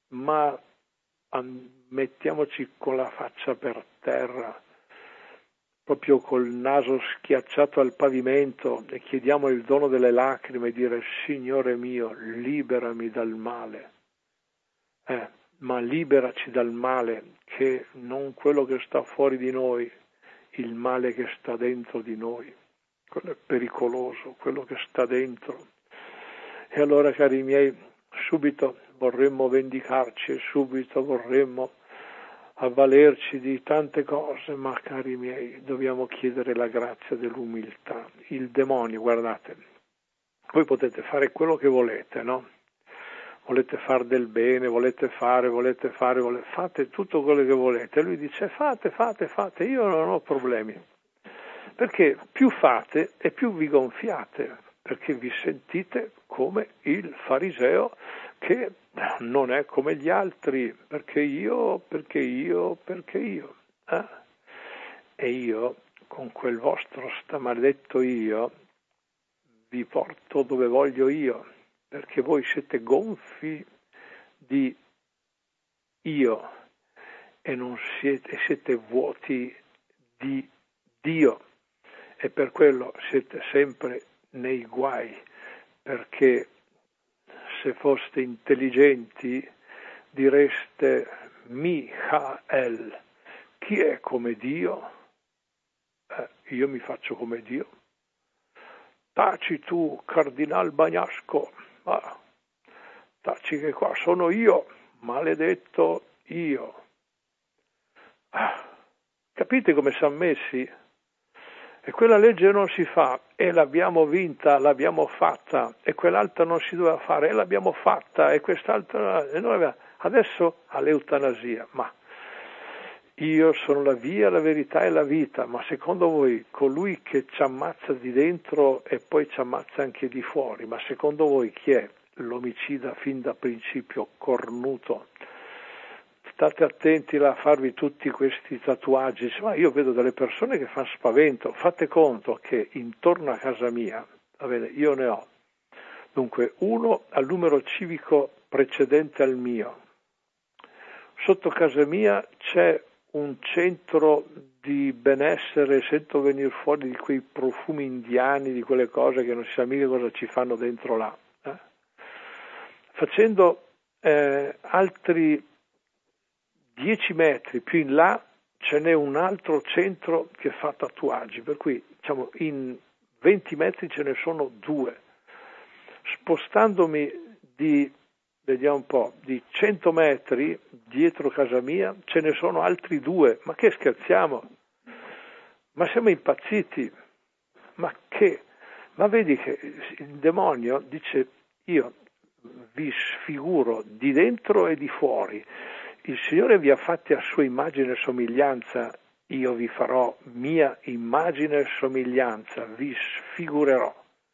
mettiamoci con la faccia per terra, proprio col naso schiacciato al pavimento e chiediamo il dono delle lacrime e dire Signore mio, liberami dal male. Ma liberaci dal male, che non quello che sta fuori di noi, il male che sta dentro di noi. Quello è pericoloso, quello che sta dentro. E allora, cari miei, subito vorremmo vendicarci e subito vorremmo avvalerci di tante cose, ma cari miei, dobbiamo chiedere la grazia dell'umiltà. Il demonio, guardate, voi potete fare quello che volete, no? Volete fare del bene, volete fare, fate tutto quello che volete. Lui dice fate, io non ho problemi. Perché più fate e più vi gonfiate, perché vi sentite come il fariseo che non è come gli altri, perché io. E io, con quel vostro stramaledetto io, vi porto dove voglio io, perché voi siete gonfi di io e non siete vuoti di Dio, e per quello siete sempre nei guai, perché se foste intelligenti direste Michael, chi è come Dio? Io mi faccio come Dio. Taci tu, Cardinal Bagnasco, taci che qua sono io, maledetto io. Capite come siamo messi? E quella legge non si fa, e l'abbiamo vinta, l'abbiamo fatta, e quell'altra non si doveva fare, e l'abbiamo fatta, e quest'altra, e noi adesso all'eutanasia. Ma io sono la via, la verità e la vita, ma secondo voi colui che ci ammazza di dentro e poi ci ammazza anche di fuori, ma secondo voi chi è l'omicida fin da principio, cornuto? State attenti a farvi tutti questi tatuaggi, ma io vedo delle persone che fanno spavento. Fate conto che intorno a casa mia, va bene, io ne ho, dunque, uno al numero civico precedente al mio. Sotto casa mia c'è un centro di benessere, sento venire fuori di quei profumi indiani, di quelle cose che non si sa mica cosa ci fanno dentro là. Facendo altri 10 metri più in là ce n'è un altro centro che fa tatuaggi, per cui diciamo in 20 metri ce ne sono 2. Spostandomi di 100 metri dietro casa mia ce ne sono altri 2. Ma che scherziamo? Ma siamo impazziti? Ma vedi che il demonio dice io vi sfiguro di dentro e di fuori. Il Signore vi ha fatti a sua immagine e somiglianza, io vi farò mia immagine e somiglianza, vi sfigurerò.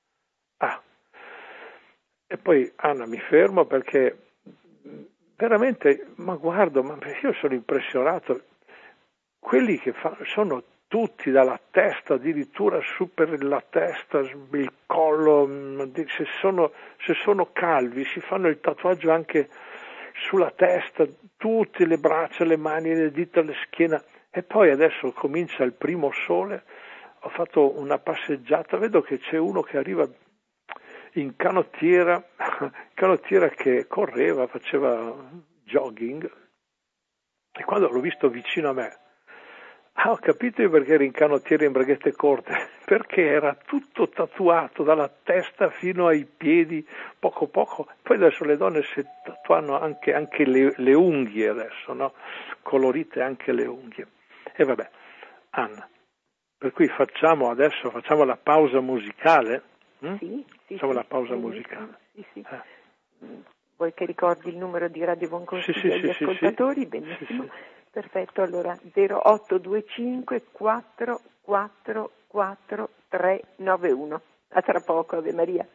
E poi Anna mi fermo perché veramente, ma io sono impressionato, quelli che sono tutti dalla testa, addirittura su per la testa, il collo, se sono calvi si fanno il tatuaggio anche sulla testa, tutte le braccia, le mani, le dita, le schiena, e poi adesso comincia il primo sole, ho fatto una passeggiata, vedo che c'è uno che arriva in canottiera che correva, faceva jogging, e quando l'ho visto vicino a me, ho capito io perché era in canottiera in braghette corte, perché era tutto tatuato dalla testa fino ai piedi, poco poco. Poi adesso le donne si tatuano anche le unghie adesso, no? Colorite anche le unghie. E vabbè, Anna, per cui facciamo la pausa musicale? Sì, Facciamo la pausa musicale. Sì. Vuoi che ricordi il numero di Radio Buon Consiglio agli ascoltatori? Sì. Benissimo. Sì. Perfetto, allora 0825 444 391. A tra poco, Ave Maria.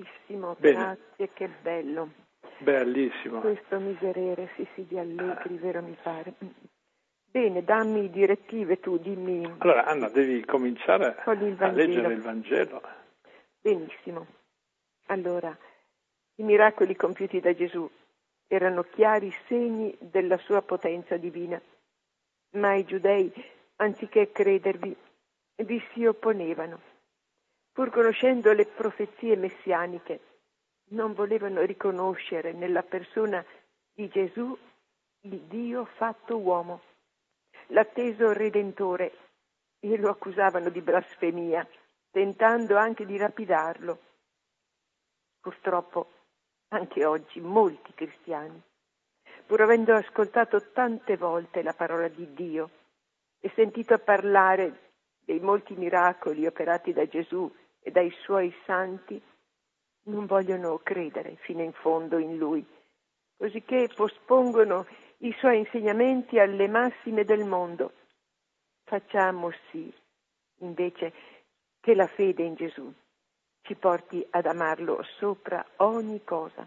Bellissimo, Bene. grazie, che bello. Bellissimo. Questo miserere, sì, di Allegri, vero mi pare. Bene, dammi direttive tu, dimmi. Allora Anna, devi cominciare Con il a leggere Vangelo. il Vangelo. Benissimo. Allora, i miracoli compiuti da Gesù erano chiari segni della sua potenza divina, ma i giudei, anziché credervi, vi si opponevano. Pur conoscendo le profezie messianiche, non volevano riconoscere nella persona di Gesù il Dio fatto uomo, l'atteso Redentore, e lo accusavano di blasfemia, tentando anche di lapidarlo. Purtroppo, anche oggi, molti cristiani, pur avendo ascoltato tante volte la parola di Dio e sentito parlare dei molti miracoli operati da Gesù e dai suoi santi, non vogliono credere fino in fondo in Lui, cosicché pospongono i suoi insegnamenti alle massime del mondo. Facciamo sì, invece, che la fede in Gesù ci porti ad amarlo sopra ogni cosa.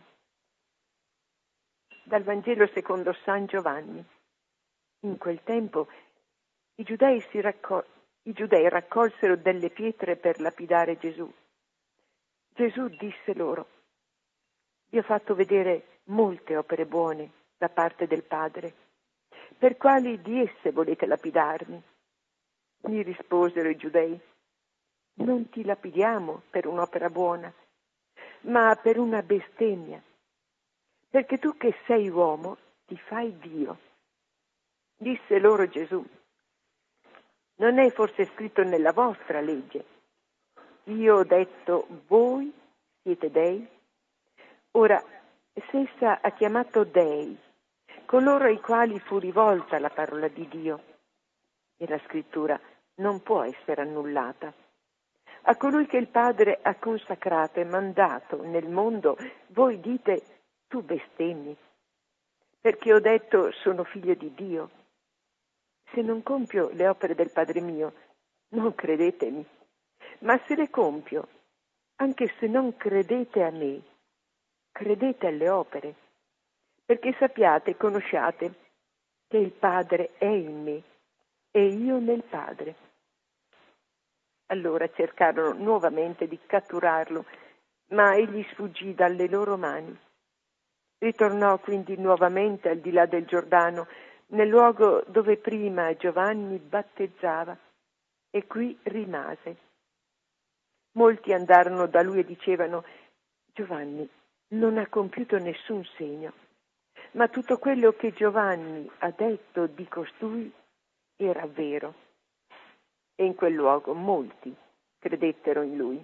Dal Vangelo secondo San Giovanni. In quel tempo i giudei raccolsero delle pietre per lapidare Gesù. Gesù disse loro: vi ho fatto vedere molte opere buone da parte del Padre. Per quali di esse volete lapidarmi? Gli risposero i giudei: non ti lapidiamo per un'opera buona, ma per una bestemmia, perché tu che sei uomo ti fai Dio. Disse loro Gesù: non è forse scritto nella vostra legge: io ho detto voi siete dei? Ora, se essa ha chiamato dei coloro ai quali fu rivolta la parola di Dio, e la scrittura non può essere annullata. A colui che il Padre ha consacrato e mandato nel mondo, voi dite: tu bestemmi, perché ho detto sono figlio di Dio. Se non compio le opere del Padre mio, non credetemi, ma se le compio, anche se non credete a me, credete alle opere, perché sappiate e conosciate che il Padre è in me e io nel Padre. Allora cercarono nuovamente di catturarlo, ma egli sfuggì dalle loro mani. Ritornò quindi nuovamente al di là del Giordano, nel luogo dove prima Giovanni battezzava, e qui rimase. Molti andarono da lui e dicevano: Giovanni non ha compiuto nessun segno, ma tutto quello che Giovanni ha detto di costui era vero. E in quel luogo molti credettero in lui.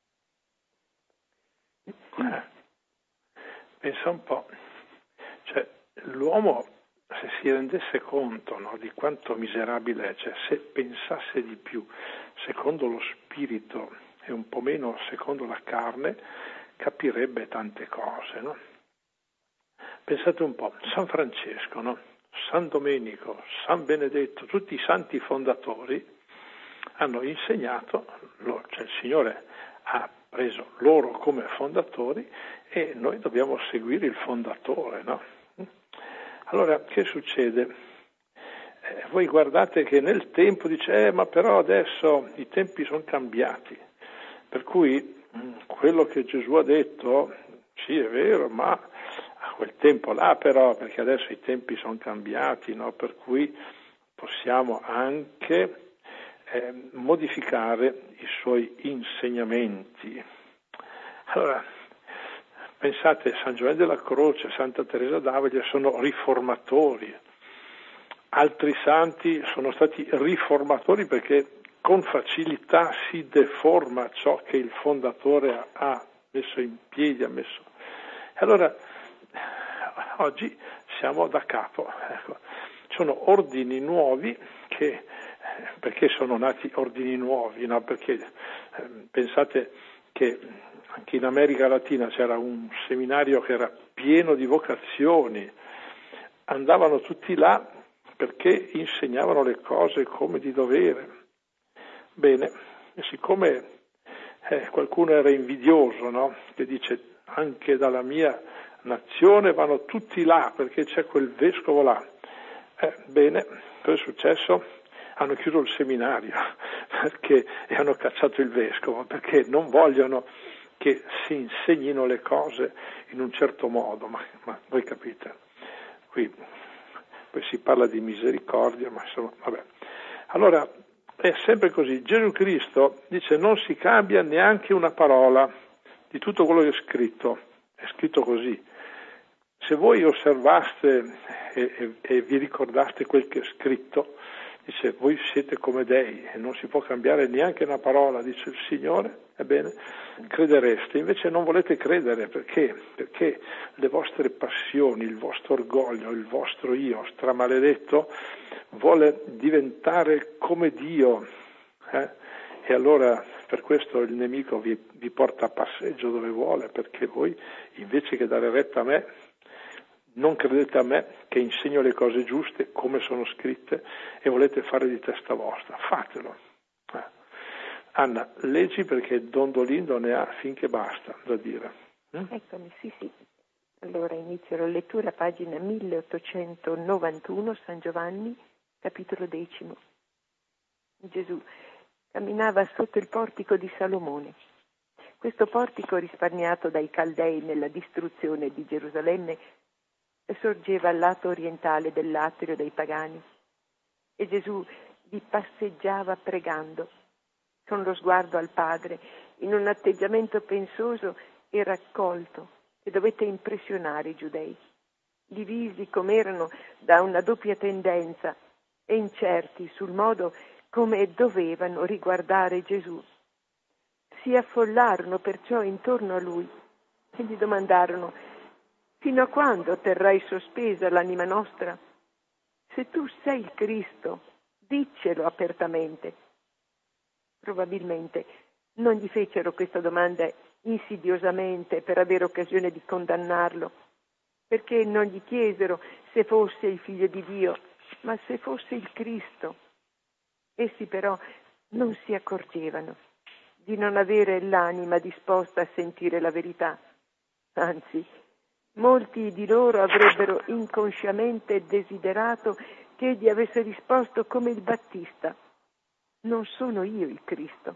Pensa un po', cioè l'uomo, se si rendesse conto, no, di quanto miserabile è, cioè se pensasse di più secondo lo spirito e un po' meno secondo la carne, capirebbe tante cose, no? Pensate un po', San Francesco, no? San Domenico, San Benedetto, tutti i santi fondatori hanno insegnato, cioè il Signore ha preso loro come fondatori e noi dobbiamo seguire il fondatore, no? Allora, che succede? Voi guardate che nel tempo dice, ma però adesso i tempi sono cambiati, per cui quello che Gesù ha detto, sì è vero, ma a quel tempo là però, perché adesso i tempi sono cambiati, no? Per cui possiamo anche modificare i suoi insegnamenti. Allora, pensate, San Giovanni della Croce, Santa Teresa d'Avila sono riformatori, altri santi sono stati riformatori perché con facilità si deforma ciò che il fondatore ha messo in piedi, ha messo. Allora, oggi siamo da capo, ecco. Sono ordini nuovi che, perché sono nati ordini nuovi, no? Perché pensate che anche in America Latina c'era un seminario che era pieno di vocazioni, andavano tutti là perché insegnavano le cose come di dovere. Bene, e siccome qualcuno era invidioso, no? Che dice anche dalla mia nazione vanno tutti là perché c'è quel vescovo là. Bene, cosa è successo? Hanno chiuso il seminario e hanno cacciato il vescovo perché non vogliono che si insegnino le cose in un certo modo, ma voi capite, qui poi si parla di misericordia, ma insomma, vabbè. Allora, è sempre così. Gesù Cristo dice non si cambia neanche una parola di tutto quello che è scritto così. Se voi osservaste e vi ricordaste quel che è scritto, dice voi siete come dei e non si può cambiare neanche una parola, dice il Signore, ebbene, credereste. Invece non volete credere, perché? Perché le vostre passioni, il vostro orgoglio, il vostro io stramaledetto vuole diventare come Dio, e allora per questo il nemico vi porta a passeggio dove vuole, perché voi invece che dare retta a me, non credete a me che insegno le cose giuste come sono scritte e volete fare di testa vostra. Fatelo. Anna, leggi perché Dondolindo ne ha finché basta da dire. Eccomi, sì. Allora inizio la lettura, pagina 1891, San Giovanni, capitolo 10. Gesù camminava sotto il portico di Salomone. Questo portico, risparmiato dai Caldei nella distruzione di Gerusalemme, sorgeva al lato orientale dell'atrio dei pagani e Gesù vi passeggiava pregando, con lo sguardo al Padre, in un atteggiamento pensoso e raccolto che dovette impressionare i giudei, divisi come erano da una doppia tendenza e incerti sul modo come dovevano riguardare Gesù. Si affollarono perciò intorno a lui e gli domandarono: fino a quando terrai sospesa l'anima nostra? Se tu sei il Cristo, diccelo apertamente. Probabilmente non gli fecero questa domanda insidiosamente per avere occasione di condannarlo, perché non gli chiesero se fosse il figlio di Dio, ma se fosse il Cristo. Essi però non si accorgevano di non avere l'anima disposta a sentire la verità. Anzi, molti di loro avrebbero inconsciamente desiderato che egli avesse risposto come il Battista: non sono io il Cristo.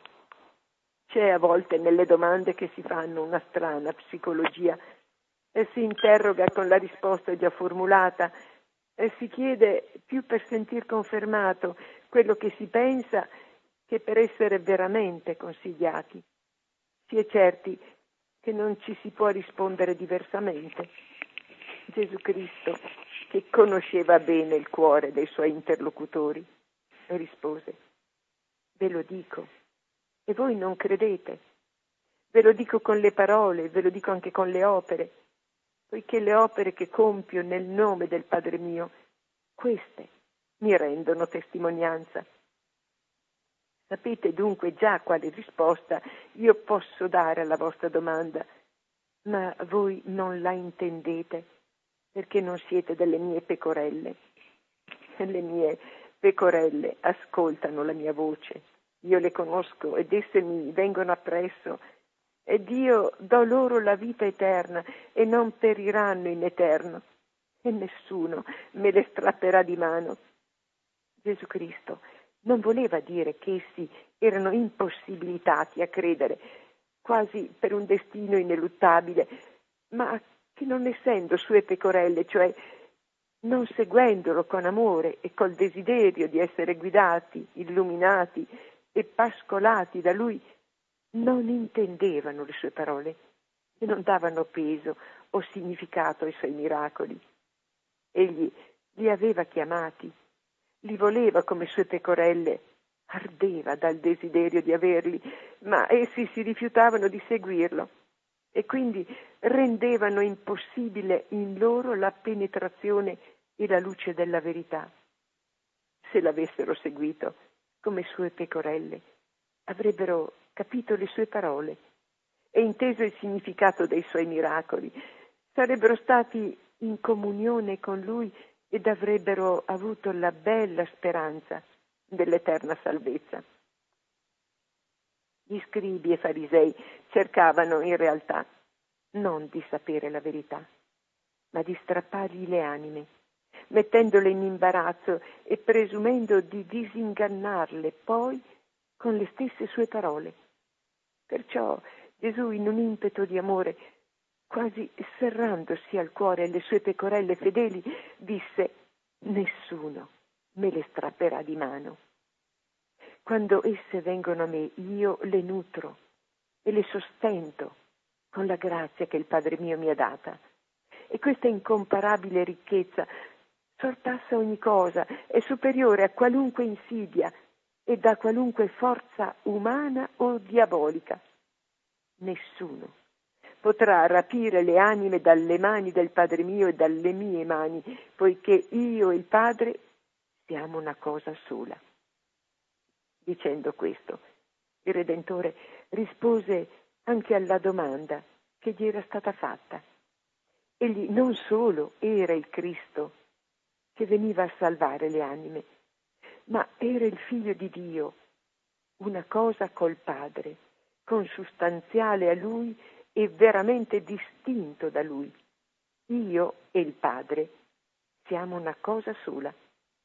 C'è a volte nelle domande che si fanno una strana psicologia. Si interroga con la risposta già formulata e si chiede più per sentir confermato quello che si pensa che per essere veramente consigliati. Si è certi che non ci si può rispondere diversamente. Gesù Cristo, che conosceva bene il cuore dei suoi interlocutori, rispose: ve lo dico, e voi non credete. Ve lo dico con le parole, ve lo dico anche con le opere, poiché le opere che compio nel nome del Padre mio, queste mi rendono testimonianza. Sapete dunque già quale risposta io posso dare alla vostra domanda, ma voi non la intendete, perché non siete delle mie pecorelle. Le mie pecorelle ascoltano la mia voce, io le conosco ed esse mi vengono appresso, ed io do loro la vita eterna e non periranno in eterno, e nessuno me le strapperà di mano. Gesù Cristo non voleva dire che essi erano impossibilitati a credere, quasi per un destino ineluttabile, ma che non essendo sue pecorelle, cioè non seguendolo con amore e col desiderio di essere guidati, illuminati e pascolati da Lui, non intendevano le sue parole e non davano peso o significato ai suoi miracoli. Egli li aveva chiamati, li voleva come sue pecorelle, ardeva dal desiderio di averli, ma essi si rifiutavano di seguirlo e quindi rendevano impossibile in loro la penetrazione e la luce della verità. Se l'avessero seguito come sue pecorelle, avrebbero capito le sue parole e inteso il significato dei suoi miracoli, sarebbero stati in comunione con lui ed avrebbero avuto la bella speranza dell'eterna salvezza. Gli scribi e farisei cercavano in realtà non di sapere la verità, ma di strappargli le anime, mettendole in imbarazzo e presumendo di disingannarle poi con le stesse sue parole. Perciò Gesù, in un impeto di amore, quasi serrandosi al cuore le sue pecorelle fedeli, disse: nessuno me le strapperà di mano. Quando esse vengono a me, io le nutro e le sostento con la grazia che il Padre mio mi ha data. E questa incomparabile ricchezza sorpassa ogni cosa, è superiore a qualunque insidia e da qualunque forza umana o diabolica. Nessuno potrà rapire le anime dalle mani del Padre mio e dalle mie mani, poiché io e il Padre siamo una cosa sola. Dicendo questo, il Redentore rispose anche alla domanda che gli era stata fatta. Egli non solo era il Cristo che veniva a salvare le anime, ma era il Figlio di Dio, una cosa col Padre, consustanziale a Lui e veramente distinto da Lui. Io e il Padre siamo una cosa sola.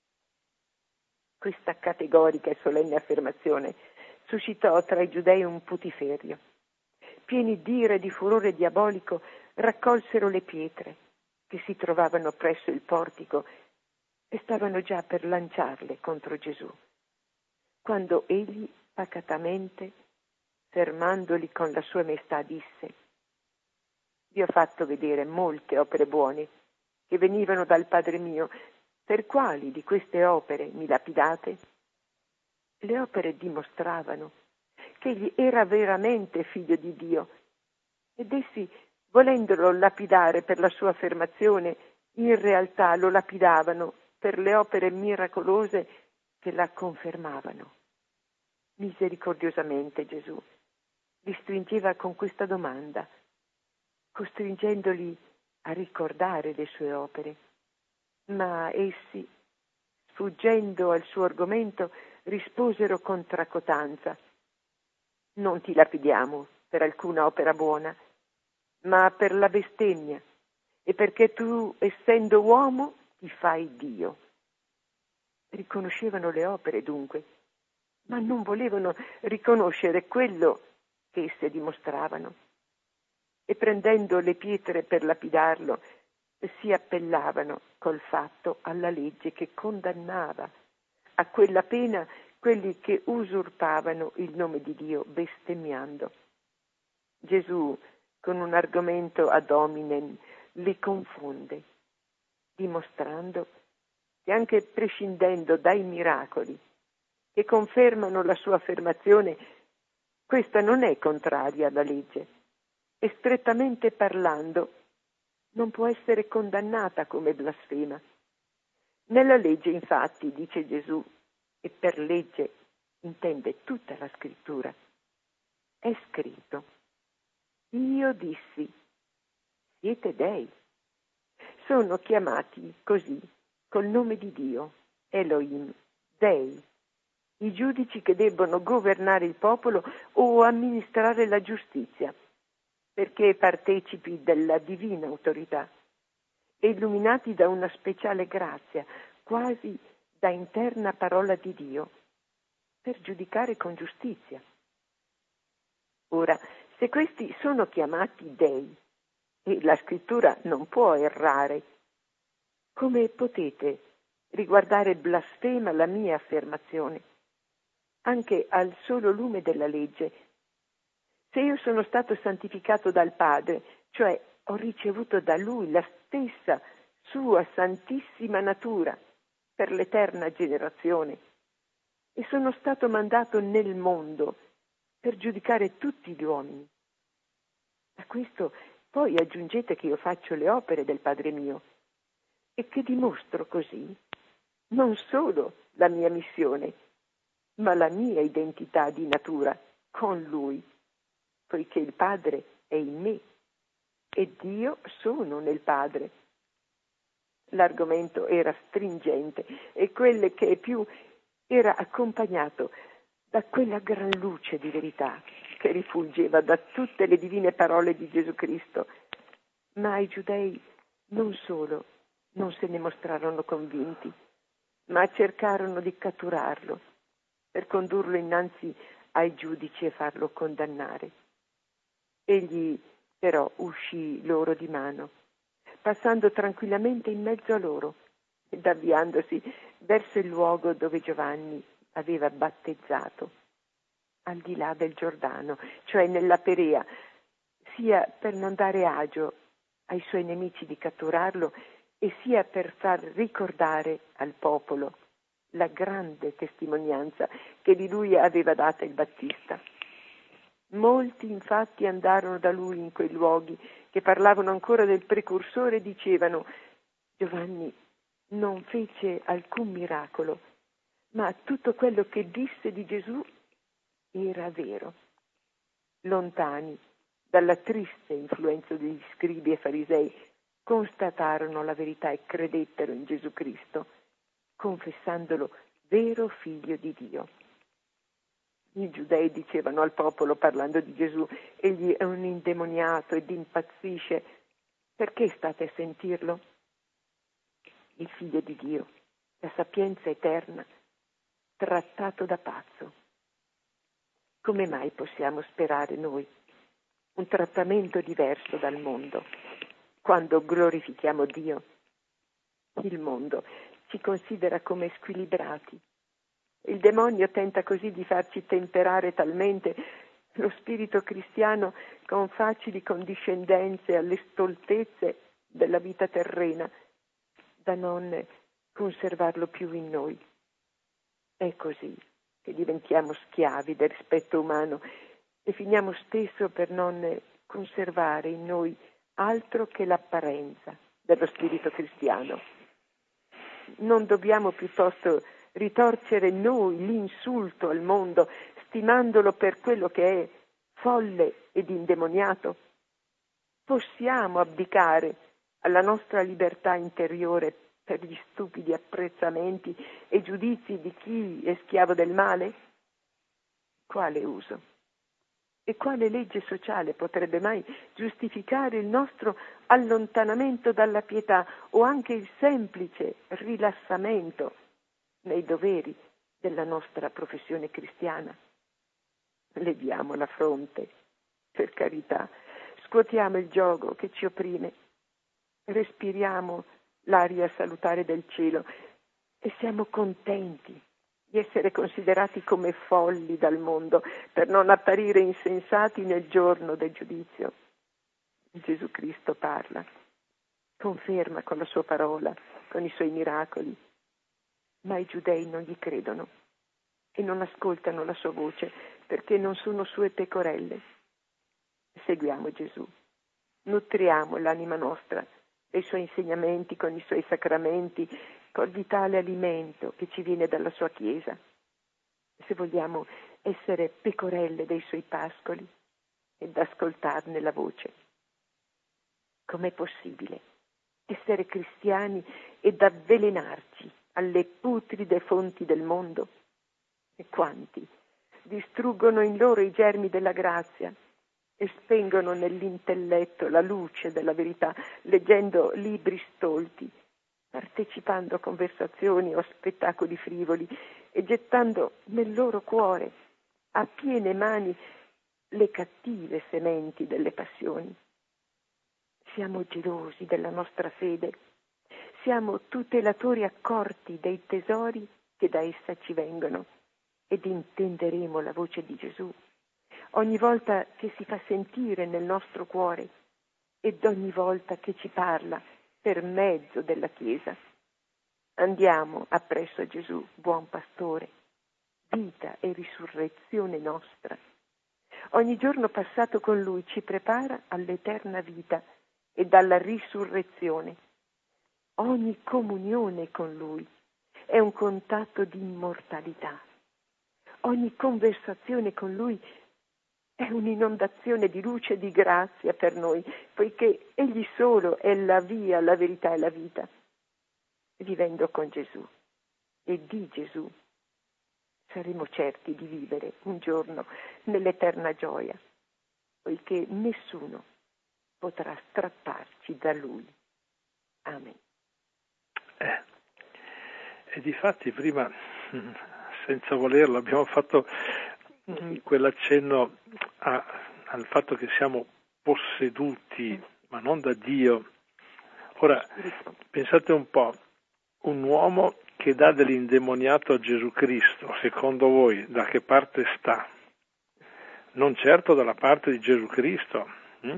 Questa categorica e solenne affermazione suscitò tra i giudei un putiferio. Pieni d'ira e di furore diabolico, raccolsero le pietre che si trovavano presso il portico e stavano già per lanciarle contro Gesù, quando egli pacatamente, fermandoli con la sua maestà, disse: vi ho fatto vedere molte opere buone che venivano dal Padre mio. Per quali di queste opere mi lapidate? Le opere dimostravano che egli era veramente figlio di Dio, ed essi, volendolo lapidare per la sua affermazione, in realtà lo lapidavano per le opere miracolose che la confermavano. Misericordiosamente Gesù li stringeva con questa domanda, costringendoli a ricordare le sue opere. Ma essi, sfuggendo al suo argomento, risposero con tracotanza: non ti lapidiamo per alcuna opera buona, ma per la bestemmia e perché tu, essendo uomo, ti fai Dio. Riconoscevano le opere dunque, ma non volevano riconoscere quello che esse dimostravano. E prendendo le pietre per lapidarlo, si appellavano col fatto alla legge che condannava a quella pena quelli che usurpavano il nome di Dio bestemmiando. Gesù, con un argomento ad hominem, li confonde, dimostrando che anche prescindendo dai miracoli che confermano la sua affermazione, questa non è contraria alla legge e, strettamente parlando, non può essere condannata come blasfema. Nella legge, infatti, dice Gesù, e per legge intende tutta la scrittura, è scritto: io dissi, siete dei. Sono chiamati così col nome di Dio, Elohim, dei, i giudici che debbono governare il popolo o amministrare la giustizia, perché partecipi della divina autorità e illuminati da una speciale grazia, quasi da interna parola di Dio, per giudicare con giustizia. Ora, se questi sono chiamati dei, e la scrittura non può errare, come potete riguardare blasfema la mia affermazione, anche al solo lume della legge? Se io sono stato santificato dal Padre, cioè ho ricevuto da Lui la stessa sua santissima natura per l'eterna generazione, e sono stato mandato nel mondo per giudicare tutti gli uomini. A questo poi aggiungete che io faccio le opere del Padre mio e che dimostro così non solo la mia missione, ma la mia identità di natura con Lui, poiché il Padre è in me ed io sono nel Padre. L'argomento era stringente e quelle che più era accompagnato da quella gran luce di verità che rifulgeva da tutte le divine parole di Gesù Cristo. Ma i giudei non solo non se ne mostrarono convinti, ma cercarono di catturarlo per condurlo innanzi ai giudici e farlo condannare. Egli però uscì loro di mano, passando tranquillamente in mezzo a loro ed avviandosi verso il luogo dove Giovanni aveva battezzato, al di là del Giordano, cioè nella Perea, sia per non dare agio ai suoi nemici di catturarlo e sia per far ricordare al popolo la grande testimonianza che di lui aveva data il Battista. Molti infatti andarono da lui in quei luoghi che parlavano ancora del precursore e dicevano: Giovanni non fece alcun miracolo, ma tutto quello che disse di Gesù era vero. Lontani dalla triste influenza degli scribi e farisei, constatarono la verità e credettero in Gesù Cristo, confessandolo vero figlio di Dio. I giudei dicevano al popolo, parlando di Gesù: egli è un indemoniato ed impazzisce, perché state a sentirlo? Il figlio di Dio, la sapienza eterna, trattato da pazzo. Come mai possiamo sperare noi un trattamento diverso dal mondo quando glorifichiamo Dio? Il mondo ci considera come squilibrati. Il demonio tenta così di farci temperare talmente lo spirito cristiano con facili condiscendenze alle stoltezze della vita terrena, da non conservarlo più in noi. È così che diventiamo schiavi del rispetto umano e finiamo spesso per non conservare in noi altro che l'apparenza dello spirito cristiano. Non dobbiamo piuttosto ritorcere noi l'insulto al mondo, stimandolo per quello che è, folle ed indemoniato? Possiamo abdicare alla nostra libertà interiore per gli stupidi apprezzamenti e giudizi di chi è schiavo del male? Quale uso? E quale legge sociale potrebbe mai giustificare il nostro allontanamento dalla pietà o anche il semplice rilassamento nei doveri della nostra professione cristiana? Leviamo la fronte, per carità, scuotiamo il giogo che ci opprime, respiriamo l'aria salutare del cielo e siamo contenti di essere considerati come folli dal mondo per non apparire insensati nel giorno del giudizio. Gesù Cristo parla, conferma con la sua parola, con i suoi miracoli, ma i giudei non gli credono e non ascoltano la sua voce perché non sono sue pecorelle. Seguiamo Gesù, nutriamo l'anima nostra dei suoi insegnamenti con i suoi sacramenti, col vitale alimento che ci viene dalla sua Chiesa. Se vogliamo essere pecorelle dei suoi pascoli ed ascoltarne la voce. Com'è possibile essere cristiani ed avvelenarci alle putride fonti del mondo? E quanti distruggono in loro i germi della grazia e spengono nell'intelletto la luce della verità, leggendo libri stolti, partecipando a conversazioni o spettacoli frivoli e gettando nel loro cuore a piene mani le cattive sementi delle passioni. Siamo gelosi della nostra fede, siamo tutelatori accorti dei tesori che da essa ci vengono ed intenderemo la voce di Gesù ogni volta che si fa sentire nel nostro cuore ed ogni volta che ci parla per mezzo della Chiesa. Andiamo appresso a Gesù, buon pastore, vita e risurrezione nostra. Ogni giorno passato con Lui ci prepara all'eterna vita e alla risurrezione. Ogni comunione con Lui è un contatto di immortalità. Ogni conversazione con Lui è un'inondazione di luce e di grazia per noi, poiché Egli solo è la via, la verità e la vita. Vivendo con Gesù e di Gesù saremo certi di vivere un giorno nell'eterna gioia, poiché nessuno potrà strapparci da Lui. Amen. E difatti prima, senza volerlo, abbiamo fatto quell'accenno al fatto che siamo posseduti, ma non da Dio. Ora, pensate un po', un uomo che dà dell'indemoniato a Gesù Cristo, secondo voi, da che parte sta? Non certo dalla parte di Gesù Cristo.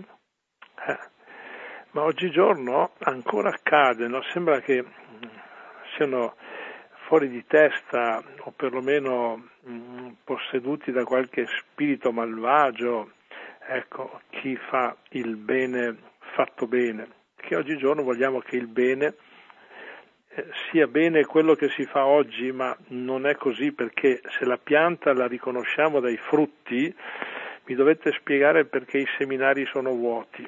Ma oggigiorno ancora accade, no? Sembra che siano fuori di testa o perlomeno posseduti da qualche spirito malvagio, ecco, chi fa il bene fatto bene, che oggigiorno vogliamo che il bene sia bene quello che si fa oggi, ma non è così, perché se la pianta la riconosciamo dai frutti, mi dovete spiegare perché i seminari sono vuoti.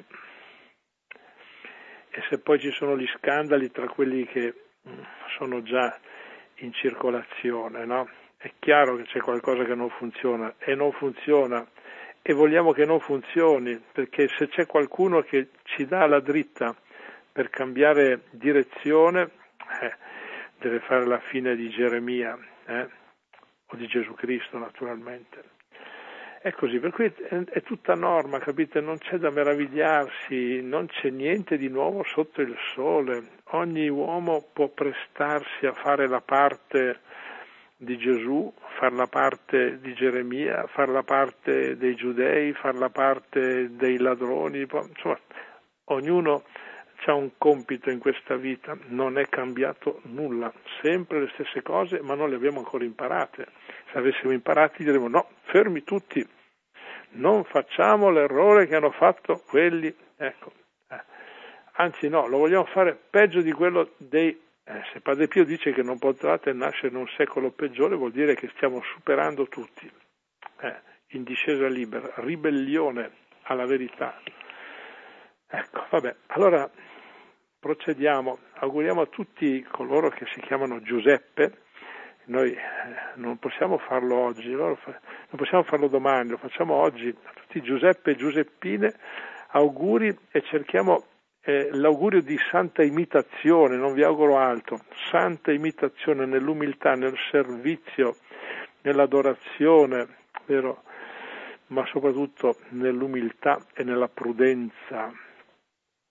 E se poi ci sono gli scandali tra quelli che sono già in circolazione, no? È chiaro che c'è qualcosa che non funziona e vogliamo che non funzioni, perché se c'è qualcuno che ci dà la dritta per cambiare direzione, deve fare la fine di Geremia, o di Gesù Cristo naturalmente. È così, per cui è tutta norma, capite? Non c'è da meravigliarsi, non c'è niente di nuovo sotto il sole. Ogni uomo può prestarsi a fare la parte di Gesù, fare la parte di Geremia, fare la parte dei giudei, fare la parte dei ladroni, insomma, ognuno ha un compito in questa vita, non è cambiato nulla, sempre le stesse cose, ma non le abbiamo ancora imparate. Se avessimo imparati diremmo no, fermi tutti, non facciamo l'errore che hanno fatto quelli, ecco. Anzi no, lo vogliamo fare peggio di quello dei... se Padre Pio dice che non potrate nascere in un secolo peggiore, vuol dire che stiamo superando tutti, in discesa libera, ribellione alla verità. Ecco, vabbè, allora procediamo, auguriamo a tutti coloro che si chiamano Giuseppe, noi non possiamo farlo oggi, non possiamo farlo domani, lo facciamo oggi, a tutti Giuseppe e Giuseppine, auguri e cerchiamo l'augurio di santa imitazione, non vi auguro altro, santa imitazione nell'umiltà, nel servizio, nell'adorazione, vero? Ma soprattutto nell'umiltà e nella prudenza.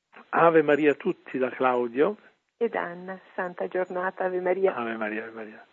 Ave Maria a tutti da Claudio ed Anna, santa giornata, Ave Maria. Ave Maria, Ave Maria.